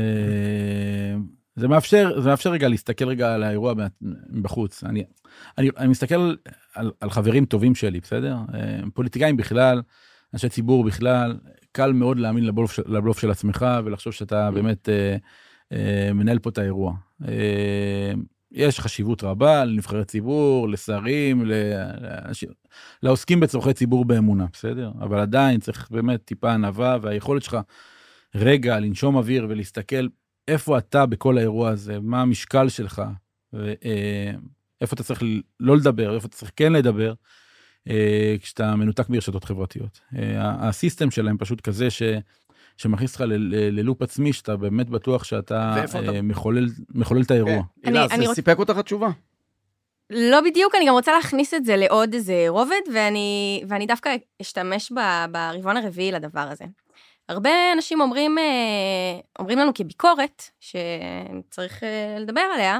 זה מאפשר רגע להסתכל רגע על האירוע בחוץ. אני מסתכל על חברים טובים שלי, בסדר? פוליטיקאים בכלל, אנשי ציבור בכלל, קל מאוד להאמין לבלוף של עצמך, ולחשוב שאתה באמת מנהל פה את האירוע. יש חשיבות רבה לנבחרי ציבור, לשרים, לעוסקים בצורכי ציבור באמונה, בסדר? אבל עדיין צריך באמת טיפה ענווה, והיכולת שלך רגע לנשום אוויר ולהסתכל איפה אתה בכל האירוע הזה, מה המשקל שלך, איפה אתה צריך לא לדבר, איפה אתה צריך כן לדבר, כשאתה מנותק ברשתות חברתיות. הסיסטם שלהם פשוט כזה שמכניס אותך ללופ עצמי, שאתה באמת בטוח שאתה מחולל את האירוע. הילה, זה סיפק אותך התשובה? לא בדיוק, אני גם רוצה להכניס את זה לעוד איזה רובד, ואני דווקא אשתמש ברבעון הרביעי לדבר הזה. הרבה אנשים אומרים לנו כביקורת, שצריך לדבר עליה,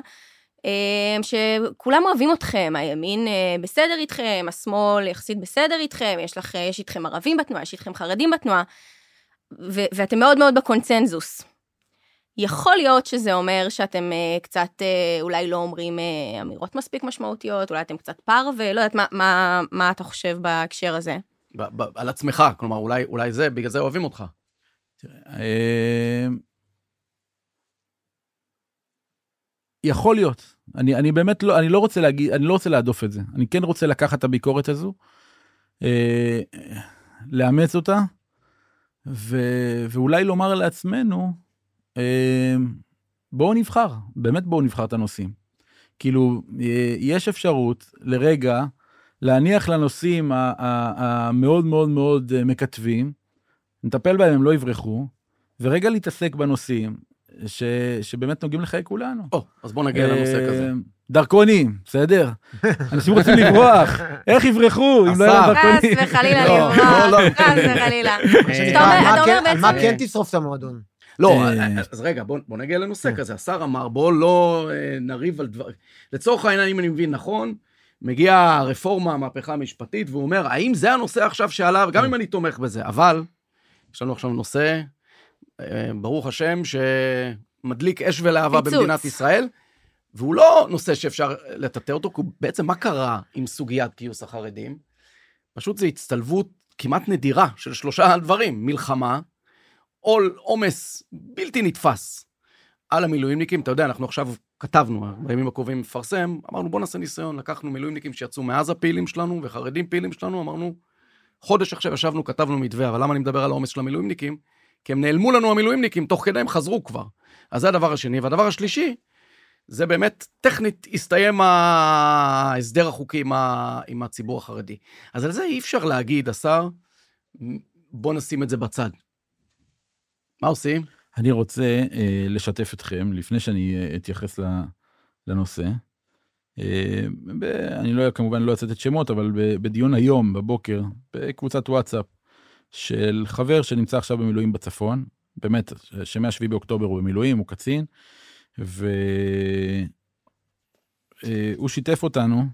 שכולם אוהבים אתכם, הימין בסדר איתכם, השמאל יחסית בסדר איתכם, יש איתכם ערבים בתנועה, יש איתכם חרדים בתנועה, ואתם מאוד מאוד בקונצנזוס. יכול להיות שזה אומר שאתם קצת אולי לא אומרים אמירות מספיק משמעותיות, אולי אתם קצת פר, ולא יודעת מה אתה חושב בהקשר הזה. על עצמך, כלומר, אולי זה, בגלל זה אוהבים אותך. יכול להיות. אני באמת לא, אני לא רוצה להגיד, אני לא רוצה להדוף את זה. אני כן רוצה לקחת את הביקורת הזו, לאמץ אותה, ואולי לומר לעצמנו, בואו נבחר, באמת בואו נבחר את הנושאים. כאילו, יש אפשרות לרגע, להניח לנושאים המאוד מאוד מאוד מקטבים, נטפל בהם, הם לא יברחו, ורגע להתעסק בנושאים שבאמת נוגעים לחיי כולנו. אז בוא נגיע לנושא כזה. דרכונים, בסדר? אנשים רוצים לברוח, איך יברחו אם לא היה דרכונים? חס וחלילה לברוח, חס וחלילה. על מה כן תשרוף את המועדון? לא, אז רגע, בוא נגיע לנושא כזה. השר אמר, בוא לא נריב על דבר... לצורך העניין, אם אני מבין נכון, מגיעה הרפורמה, המהפכה המשפטית, והוא אומר, האם זה הנושא עכשיו שעליו, גם אם אני תומך בזה, אבל יש לנו עכשיו נושא, ברוך השם, שמדליק אש ולהבה במדינת ישראל, והוא לא נושא שאפשר לטאטא אותו, כי בעצם מה קרה עם סוגיית גיוס החרדים? פשוט זה הצטלבות כמעט נדירה של 3 דברים, מלחמה, עומס בלתי נתפס על המילואימניקים. אתה יודע, אנחנו עכשיו כתבנו, בימים הקרובים מפרסם, אמרנו בוא נעשה ניסיון, לקחנו מילואימניקים שיצאו מאז הפעילים שלנו, וחרדים פעילים שלנו, אמרנו, חודש עכשיו ישבנו, כתבנו מתווה, אבל למה אני מדבר על העומס של המילואימניקים? כי הם נעלמו לנו המילואימניקים, תוך כדי הם חזרו כבר. אז זה הדבר השני, והדבר השלישי, זה באמת טכנית הסתיים ההסדר החוקי עם הציבור החרדי. אז על זה אי אפשר להגיד, השר, בוא נשים את זה בצד. מה עושים? אני רוצה לשתף אתכם, לפני שאני אתייחס לנושא. אני כמובן לא אצאת את שמות, אבל בדיון היום, בבוקר, בקבוצת וואטסאפ, של חבר שנמצא עכשיו במילואים בצפון, באמת, שמ-7 באוקטובר הוא במילואים, הוא קצין, והוא שיתף אותנו,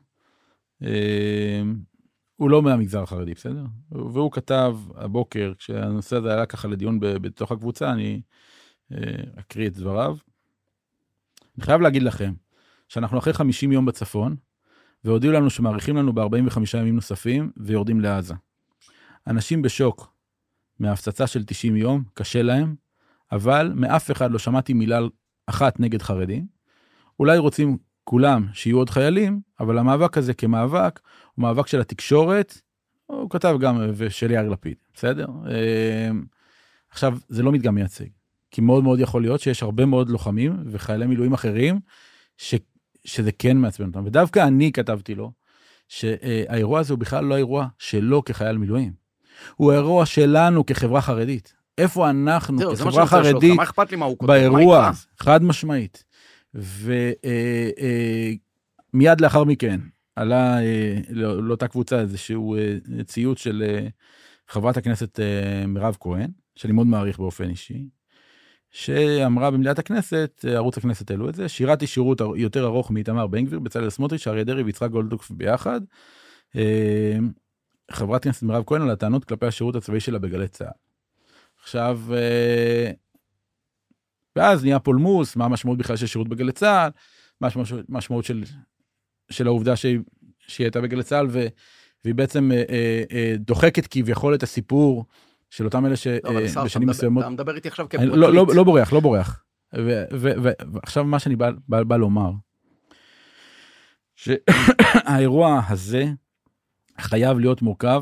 הוא לא מהמגזר החרדי, בסדר? והוא כתב הבוקר, כשהנושא הזה היה ככה לדיון בתוך הקבוצה, אני אקריא את דבריו. אני חייב להגיד לכם, שאנחנו אחרי 50 יום בצפון, והודיעו לנו שמעריכים לנו ב-45 ימים נוספים, ויורדים לעזה. אנשים בשוק מההפצצה של 90 יום, קשה להם, אבל מאף אחד לא שמעתי מילה אחת נגד חרדים. אולי רוצים כולם שיהיו עוד חיילים, אבל המאבק הזה כמאבק, הוא מאבק של התקשורת, הוא כתב גם, ושל יאיר לפיד, בסדר? עכשיו, זה לא מדגם מייצג, כי מאוד מאוד יכול להיות שיש הרבה מאוד לוחמים וחיילי מילואים אחרים, שזה כן מעצבן אותם. ודווקא אני כתבתי לו, שהאירוע הזה הוא בכלל לא האירוע שלו כחייל מילואים. הוא האירוע שלנו כחברה חרדית. איפה אנחנו כחברה חרדית באירוע, חד משמעית. ומיד לאחר מכן, עלה לאותה קבוצה איזשהו ציוץ של חברת הכנסת מירב כהן, שאני מאוד מעריך באופן אישי, שאמרה במליאת הכנסת, ערוץ הכנסת העלו את זה, שירתי שירות יותר ארוך מאיתמר בן גביר, בצלאל סמוטריץ', אריה דרעי ויצחק גולדקנופ ביחד. חברת הכנסת מירב כהן על הטענות כלפי השירות הצבאי שלה בגלי צה"ל. עכשיו, ואז נהיה פולמוס, מה המשמעות בכלל של שירות בגלי צה"ל, מה המשמעות של העובדה שהיא הייתה בגלי צה"ל, והיא בעצם דוחקת כביכול את הסיפור של אותם אלה שבשנים מסוימות... אתה מדבר איתי עכשיו כפרקליט. לא בורח. ועכשיו מה שאני בא לומר, שהאירוע הזה חייב להיות מורכב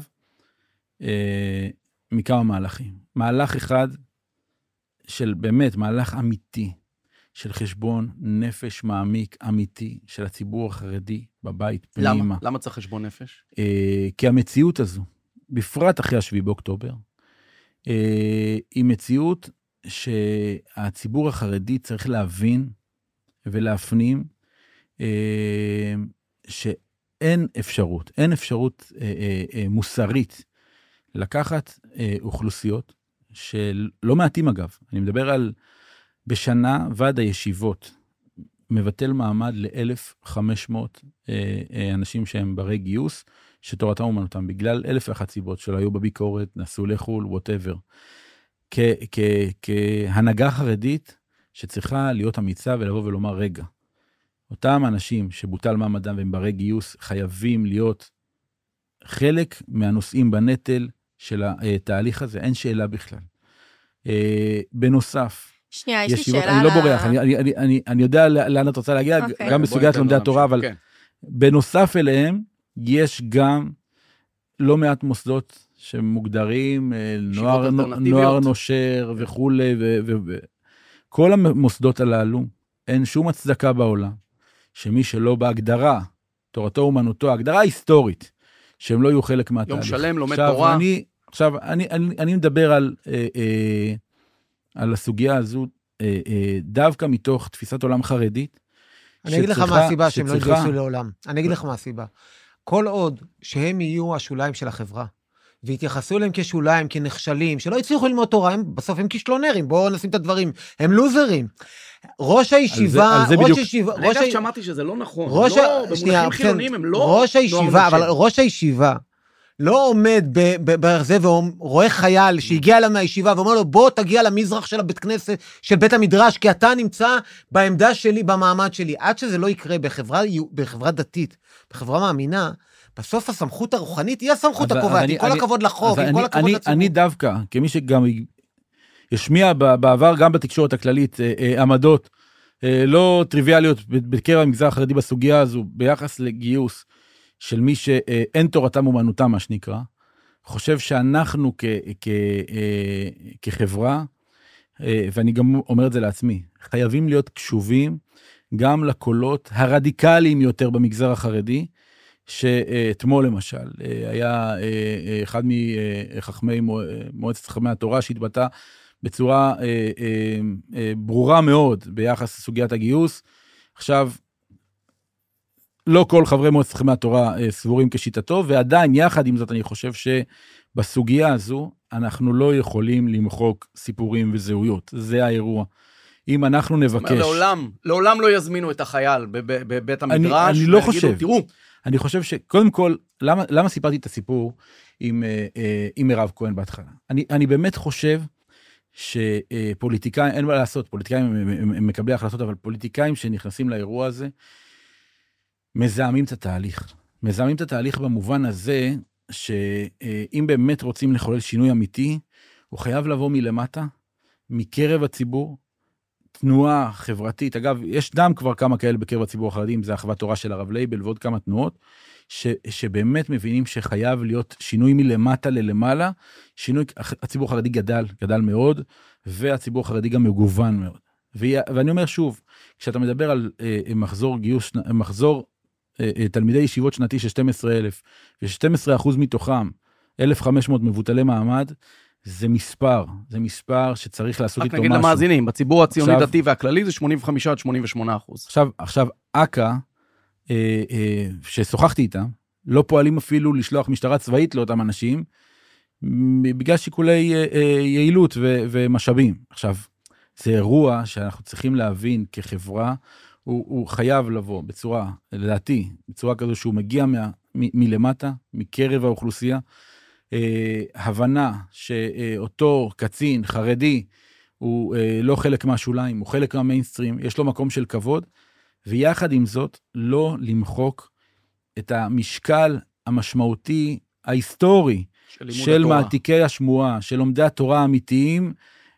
מכמה מהלכים. מהלך אחד של באמת מהלך אמיתי, של חשבון נפש מעמיק אמיתי של הציבור החרדי בבית פנימה. למה צריך חשבון נפש? כי המציאות הזו, בפרט אחרי 7 באוקטובר, היא מציאות שהציבור החרדי צריך להבין ולהפנים שאין אפשרות מוסרית לקחת אוכלוסיות שלא מעטים אגב. אני מדבר על בשנה ועד הישיבות מבטל מעמד ל-1,500 אנשים שהם ברי גיוס, שתורתם אומנותם, בגלל 1,001 סיבות שלא היו בביקורת, נסעו לחול, whatever. כהנהגה חרדית שצריכה להיות אמיצה ולבוא ולומר, רגע, אותם אנשים שבוטל מעמדם והם ברי גיוס, חייבים להיות חלק מהנושאים בנטל של התהליך הזה, אין שאלה בכלל. בנוסף, שנייה, יש לי שאלה אני לא בורח, אני יודע לאן את רוצה להגיע, גם בסוגיית לומדי התורה, אבל בנוסף אליהם, יש גם לא מעט מוסדות שמוגדרים, נוער נושר וכו', כל המוסדות הללו, אין שום הצדקה בעולם, שמי שלא בהגדרה, תורתו אומנותו, ההגדרה ההיסטורית, שהם לא יהיו חלק מהתהליך. יום שלם, לומד תורה. עכשיו, אני מדבר על הסוגיה הזו, דווקא מתוך תפיסת עולם חרדית. אני אגיד לך מה הסיבה שהם לא יתגייסו לעולם. אני אגיד לך מה הסיבה. כל עוד שהם יהיו השוליים של החברה, והתייחסו אליהם כשוליים, כנכשלים, שלא הצליחו ללמוד תורה, בסוף הם כישלונרים, בואו נשים את הדברים, הם לוזרים. ראש הישיבה, אני אגב שמעתי שזה לא נכון, במונחים חילוניים הם לא ראש הישיבה, לא עומד ברזה ורואה חייל שהגיע אליו מהישיבה ואומר לו, בוא תגיע למזרח של הבית כנסת, של בית המדרש, כי אתה נמצא בעמדה שלי, במעמד שלי. עד שזה לא יקרה בחברה דתית, בחברה מאמינה, בסוף הסמכות הרוחנית היא הסמכות הקובעת, עם כל הכבוד לחוק, עם כל הכבוד לציבור. אני דווקא, כמי שגם ישמיע בעבר, גם בתקשורת הכללית, עמדות לא טריוויאליות בקרב המגזר החרדי בסוגיה הזו, ביחס לגיוס, של מי שאין תורתם אומנותם, מה שנקרא, חושב שאנחנו כחברה, ואני גם אומר את זה לעצמי, חייבים להיות קשובים גם לקולות הרדיקליים יותר במגזר החרדי, שאתמול למשל, היה אחד מחכמי מועצת חכמי התורה, שהתבטא בצורה ברורה מאוד ביחס לסוגיית הגיוס. עכשיו, לא כל חברי מועצת חכמי התורה סבורים כשיטתו, ועדיין יחד עם זאת אני חושב שבסוגיה הזו אנחנו לא יכולים למחוק סיפורים וזהויות. זה האירוע. אם אנחנו נבקש... לעולם לא יזמינו את החייל בבית המדרש. אני לא חושב. תראו. אני חושב שקודם כל, למה סיפרתי את הסיפור עם מירב כהן בהתחלה? אני באמת חושב שפוליטיקאים, אין מה לעשות, פוליטיקאים הם מקבלי החלטות, אבל פוליטיקאים שנכנסים לאירוע הזה, מזהמים את התהליך. מזהמים את התהליך במובן הזה, שאם באמת רוצים לחולל שינוי אמיתי, הוא חייב לבוא מלמטה, מקרב הציבור, תנועה חברתית. אגב, יש דם כבר כמה כאלה בקרב הציבור החרדי, זה אחוות תורה של הרב לייבל ועוד כמה תנועות, שבאמת מבינים שחייב להיות שינוי מלמטה ללמעלה, שינוי, הציבור החרדי גדל מאוד, והציבור החרדי גם מגוון מאוד. ואני אומר שוב, כשאתה מדבר על מחזור תלמידי ישיבות שנתי של 12,000, ו-12% מתוכם, 1,500 מבוטלי מעמד, זה מספר שצריך לעשות איתו משהו. רק נגיד למאזינים, בציבור הציוני דתי והכללי זה 85-88%. עכשיו, אקה, ששוחחתי איתם, לא פועלים אפילו לשלוח משטרה צבאית לאותם אנשים, בגלל שיקולי יעילות ומשאבים. עכשיו, זה אירוע שאנחנו צריכים להבין כחברה, הוא חייב לבוא בצורה, לדעתי, בצורה כזו שהוא מגיע מלמטה, מקרב האוכלוסייה, הבנה שאותו קצין חרדי הוא לא חלק מהשוליים, הוא חלק מהמיינסטרים, יש לו מקום של כבוד, ויחד עם זאת לא למחוק את המשקל המשמעותי ההיסטורי של מעתיקי השמועה, של לומדי התורה האמיתיים,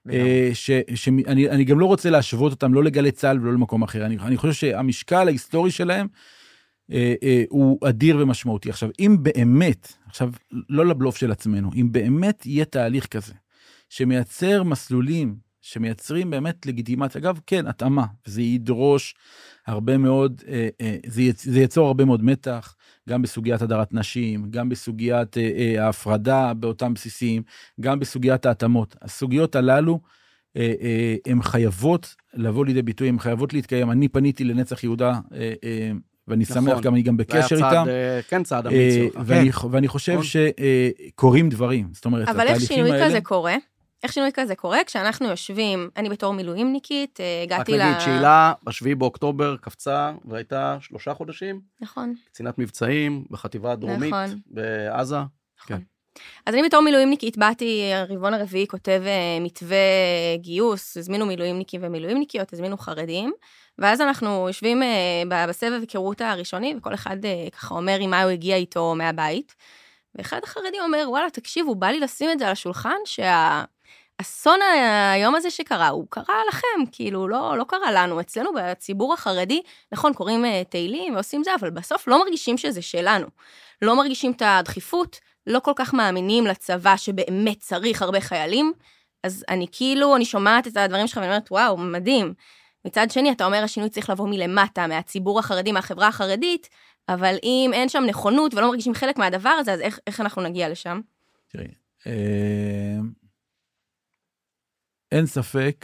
שאני גם לא רוצה להשוות אותם לא לגלי צה"ל ולא למקום אחר, אני חושב שהמשקל ההיסטורי שלהם הוא אדיר ומשמעותי. עכשיו, אם באמת, עכשיו לא לבלוף של עצמנו, אם באמת יהיה תהליך כזה, שמייצר מסלולים, שמייצרים באמת לגיטימציה, אגב, כן, התאמה, וזה ידרוש הרבה מאוד, זה ייצור הרבה מאוד מתח, גם בסוגיית הדרת נשים, גם בסוגיית ההפרדה באותם בסיסים, גם בסוגיית ההתאמות. הסוגיות הללו, הן חייבות לבוא לידי ביטוי, הן חייבות להתקיים. אני פניתי לנצח יהודה, ואני שמח גם, אני גם בקשר איתם. כן, צעד אמיץ. ואני חושב שקורים דברים. זאת אומרת, אבל איך שינוי כזה קורה? איך שינוי כזה קורה? כשאנחנו יושבים, אני בתור מילואימניקית, הגעתי רק נגיד, שאלה, ב7 באוקטובר קפצה, והייתה 3 חודשים. נכון. קצינת מבצעים, בחטיבה הדרומית, בעזה. נכון. אז אני בתור מילואימניקית, באתי, הרבעון הרביעי כותב מתווה גיוס, הזמינו מילואימניקים ומילואימניקיות, הזמינו חרדים, ואז אנחנו יושבים בסבב היכרות הראשוני, וכל אחד ככה אומר עם מה הוא הגיע איתו מהבית, ואחד החרדים אומר, וואלה, תקשיבו, בא לי לשים את זה על השולחן, שהאסון היום הזה שקרה, הוא קרה לכם, כאילו, לא קרה לנו. אצלנו בציבור החרדי, נכון, קוראים תהילים ועושים זה, אבל בסוף לא מרגישים שזה שלנו. לא מרגישים את הדחיפות, לא כל כך מאמינים לצבא שבאמת צריך הרבה חיילים, אז אני שומעת את הדברים שלך ואני אומרת, וואו, מדהים. מצד שני, אתה אומר, השינוי צריך לבוא מלמטה, מהציבור החרדי, מהחברה החרדית, אבל אם אין שם נכונות ולא מרגישים חלק מהדבר הזה, אז איך אנחנו נגיע לשם? תראי, אין ספק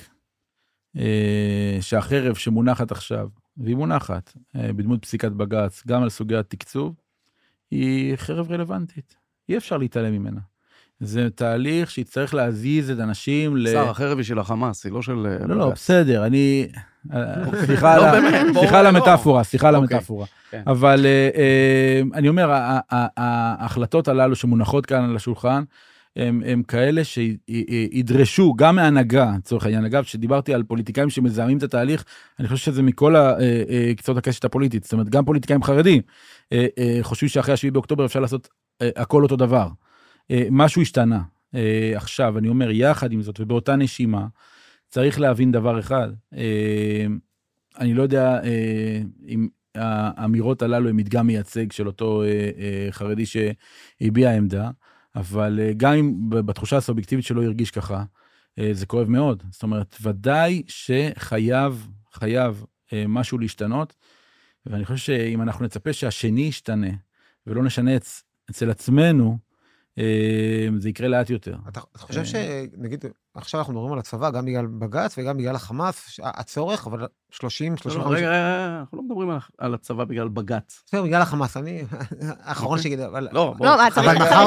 שהחרב שמונחת עכשיו, והיא מונחת בדמות פסיקת בג"ץ, גם על סוגיית תקצוב, היא חרב רלוונטית. אי אפשר להתעלם ממנה. זה תהליך שיצטרך להזיז את אנשים שר, החרב היא של החמאס, היא לא של... לא, בסדר, אני... סליחה על המטאפורה, אבל אני אומר, ההחלטות הללו שמונחות כאן על השולחן, הם כאלה שידרשו גם מהנהגה, לצורך העניין, אגב, שדיברתי על פוליטיקאים שמזהמים את התהליך, אני חושב שזה מכל קצות הקשת הפוליטית, זאת אומרת, גם פוליטיקאים חרדים, חושבים שאחרי 7 באוקטובר אפשר לעשות הכל אותו דבר. משהו השתנה. עכשיו, אני אומר, יחד עם זאת, ובאותה נשימה, צריך להבין דבר אחד. אני לא יודע אם האמירות הללו הם מדגם מייצג של אותו חרדי שהביע עמדה, אבל גם אם בתחושה הסובייקטיבית שלו ירגיש ככה, זה כואב מאוד. זאת אומרת, ודאי שחייב משהו להשתנות, ואני חושב שאם אנחנו נצפה שהשני ישתנה, ולא נשנה אצל עצמנו, זה יקרה לאט יותר. אתה חושב שנגיד, עכשיו אנחנו מדברים על הצבא, גם בגלל בג"ץ וגם בגלל החמאס, הצורך, אבל 30, 35... רגע, אנחנו לא מדברים על הצבא בגלל בג"ץ. בסדר, בגלל החמאס, אני האחרון שיגיד, אבל... לא, אבל מחר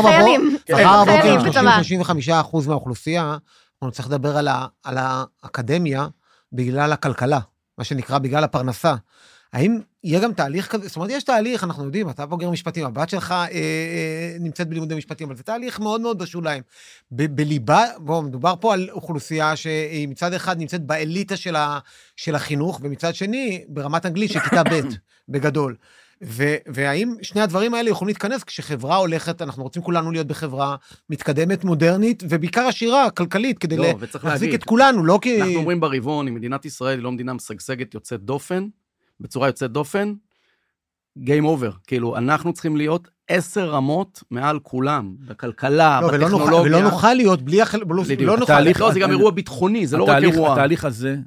בבוקר, 35% מהאוכלוסייה, אנחנו צריך לדבר על האקדמיה בגלל הכלכלה, מה שנקרא בגלל הפרנסה. האם יהיה גם תהליך כזה? זאת אומרת, יש תהליך, אנחנו יודעים, אתה בוגר משפטים, הבת שלך נמצאת בלימודי משפטים, אבל זה תהליך מאוד מאוד בשוליים. בליבה, מדובר פה על אוכלוסייה שהיא מצד אחד נמצאת באליטה של החינוך, ומצד שני, ברמת אנגלית של כיתה ב' בגדול. והאם שני הדברים האלה יכולים להתכנס כשחברה הולכת, אנחנו רוצים כולנו להיות בחברה מתקדמת, מודרנית, ובעיקר עשירה, כלכלית, כדי להחזיק את כולנו, לא כי... אנחנו אומרים ברבעון, אם מדינת ישראל היא לא מדינה משגשגת יוצאת דופן, בצורה יוצאת דופן, game over. כאילו, אנחנו צריכים להיות 10 רמות מעל כולם, בכלכלה, בטכנולוגיה. ולא נוכל להיות בלי לא נוכל. לא, זה גם אירוע ביטחוני, זה לא רק אירוע. התהליך הזה,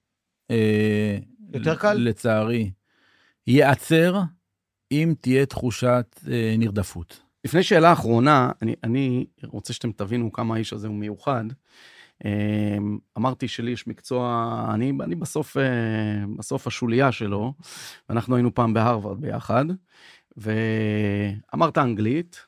יותר קל? לצערי, ייעצר אם תהיה תחושת נרדפות. לפני שאלה אחרונה, אני רוצה שאתם תבינו כמה האיש הזה הוא מיוחד. אמרתי שלי יש מקצוע, אני בסוף השוליה שלו, ואנחנו היינו פעם בהרווארד ביחד, ואמרת אנגלית,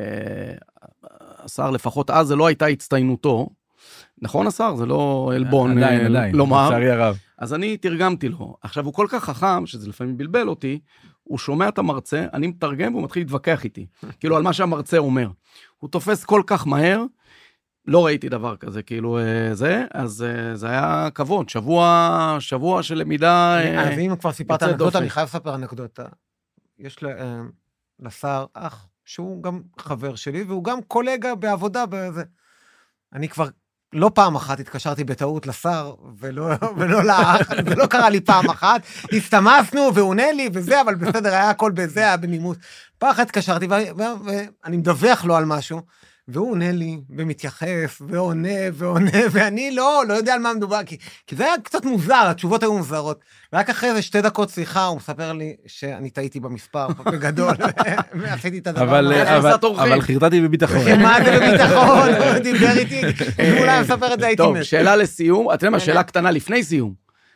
השר לפחות אז זה לא הייתה הצטיינותו, נכון השר? זה לא אלבון לומר. לצערי הרב. אז אני תרגמתי לו. עכשיו הוא כל כך חכם, שזה לפעמים בלבל אותי, הוא שומע את המרצה, אני מתרגם והוא מתחיל להתווכח איתי, כאילו על מה שהמרצה אומר. הוא תופס כל כך מהר, לא ראיתי דבר כזה, כאילו זה, אז זה היה כבוד, שבוע של למידה. אז אם כבר סיפרת אנקדוטה, אני חייב לספר אנקדוטה. יש לשר אח, שהוא גם חבר שלי, והוא גם קולגה בעבודה בזה. אני כבר לא פעם אחת התקשרתי בטעות לשר, ולא לאח, זה לא קרה לי פעם אחת, הסתמסנו והוא עונה לי וזה, אבל בסדר, היה הכל בזה, היה בנימוס. פעם אחת התקשרתי, ואני מדווח לו על משהו, והוא עונה לי, ומתייחס, ועונה, ואני לא יודע על מה מדובר, כי זה היה קצת מוזר, התשובות היו מוזרות. ורק אחרי זה 2 דקות שיחה, הוא מספר לי שאני טעיתי במספר, בגדול, ועשיתי את הדבר. אבל חרטתי בביטחון. מה זה בביטחון? הוא דיבר איתי, ואולי מספר את זה הייתי מת. טוב, שאלה לסיום, אתם יודעים, שאלה קטנה לפני סיום.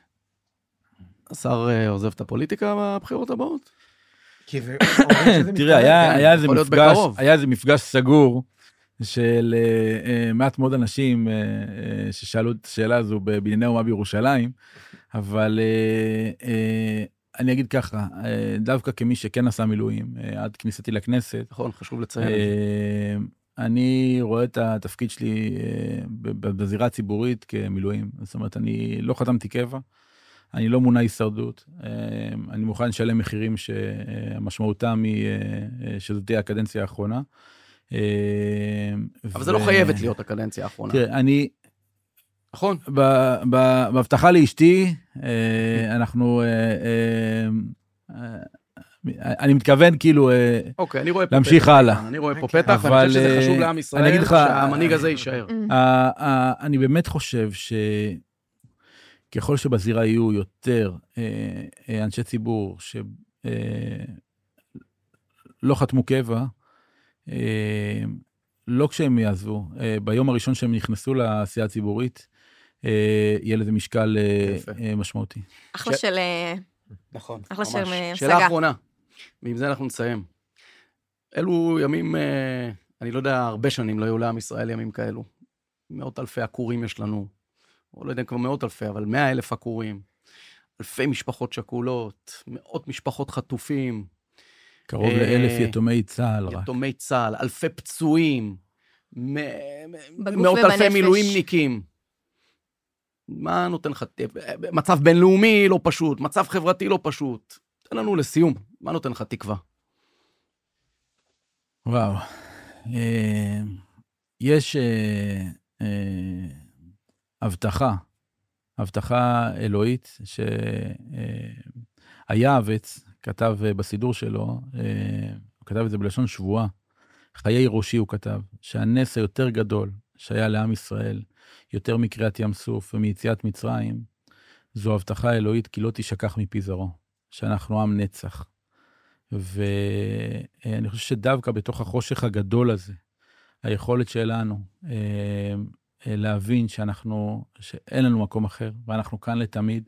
השר עוזב את הפוליטיקה בבחירות הבאות? תראה, היה איזה מפגש סגור, של מעט מאוד אנשים ששאלו את השאלה הזו בבנייני האומה בירושלים, אבל אני אגיד ככה, דווקא כמי שכן עשה מילואים, עד כניסתי לכנסת, נכון, חשוב לציין את זה. אני רואה את התפקיד שלי בזירה הציבורית כמילואים, זאת אומרת, אני לא חתמתי קבע, אני לא מונע הישרדות, אני מוכן לשלם מחירים שהמשמעותם היא שזו תהיה הקדנציה האחרונה, אבל זה לא חייבת להיות הקדנציה האחרונה. תראה, אני... נכון. בהבטחה לאשתי, אנחנו... אני מתכוון כאילו להמשיך הלאה. אני רואה פה פתח, ואני חושב שזה חשוב לעם ישראל, שהמנהיג הזה יישאר. אני באמת חושב שככל שבזירה יהיו יותר אנשי ציבור שלא חתמו קבע, לא כשהם יעזבו, ביום הראשון שהם נכנסו לעשייה הציבורית, יהיה לזה משקל משמעותי. אחלה של... נכון, אחלה של שאלה אחרונה, ועם זה אנחנו נסיים. אלו ימים, אני לא יודע, הרבה שנים לא היו לעם ישראל ימים כאלו. 100,000 עקורים יש לנו, או לא יודע כבר 100,000, אבל 100,000 עקורים, אלפי משפחות שכולות, 100 משפחות חטופים, קרוב ל1,000 יתומי צה"ל. יתומי צה"ל, אלפי פצועים, 100,000 מילואימניקים. מה נותן לך? מצב בינלאומי לא פשוט, מצב חברתי לא פשוט. תן לנו לסיום, מה נותן לך תקווה? וואו. יש הבטחה אלוהית, שהיעבץ כתב בסידור שלו, הוא כתב את זה בלשון שבועה, חיי ראשי הוא כתב, שהנס היותר גדול שהיה לעם ישראל, יותר מקריאת ים סוף ומיציאת מצרים, זו הבטחה אלוהית כי לא תשכח מפי זרעו, שאנחנו עם נצח. ואני חושב שדווקא בתוך החושך הגדול הזה, היכולת שלנו להבין שאין לנו מקום אחר, ואנחנו כאן לתמיד,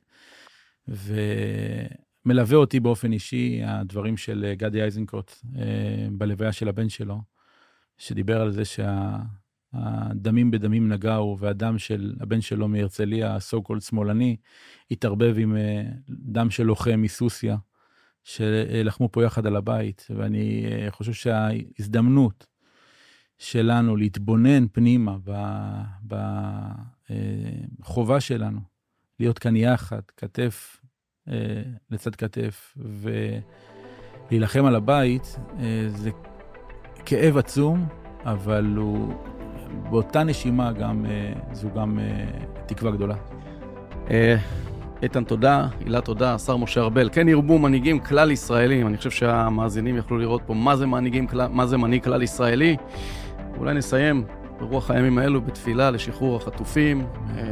ומלווה אותי באופן אישי הדברים של גדי איזנקוט, בלוויה של הבן שלו, שדיבר על זה שהדמים בדמים נגעו, והדם של הבן שלו מהרצליה, so called שמאלני, התערבב עם דם של לוחם מסוסיה, שלחמו פה יחד על הבית, ואני חושב שההזדמנות שלנו להתבונן פנימה בחובה שלנו, להיות כאן יחד, כתף לצד כתף, ולהילחם על הבית, זה כאב עצום, אבל הוא באותה נשימה גם, זו גם תקווה גדולה. איתן תודה, הילה תודה, השר משה ארבל. כן ירבו מנהיגים כלל ישראלים. אני חושב שהמאזינים יכלו לראות פה מה זה מנהיג כלל ישראלי. אולי נסיים ברוח הימים האלו בתפילה לשחרור החטופים.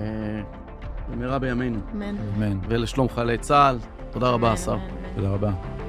במהרה בימינו. אמן. ולשלום חיילי צה"ל. תודה רבה, השר. תודה רבה.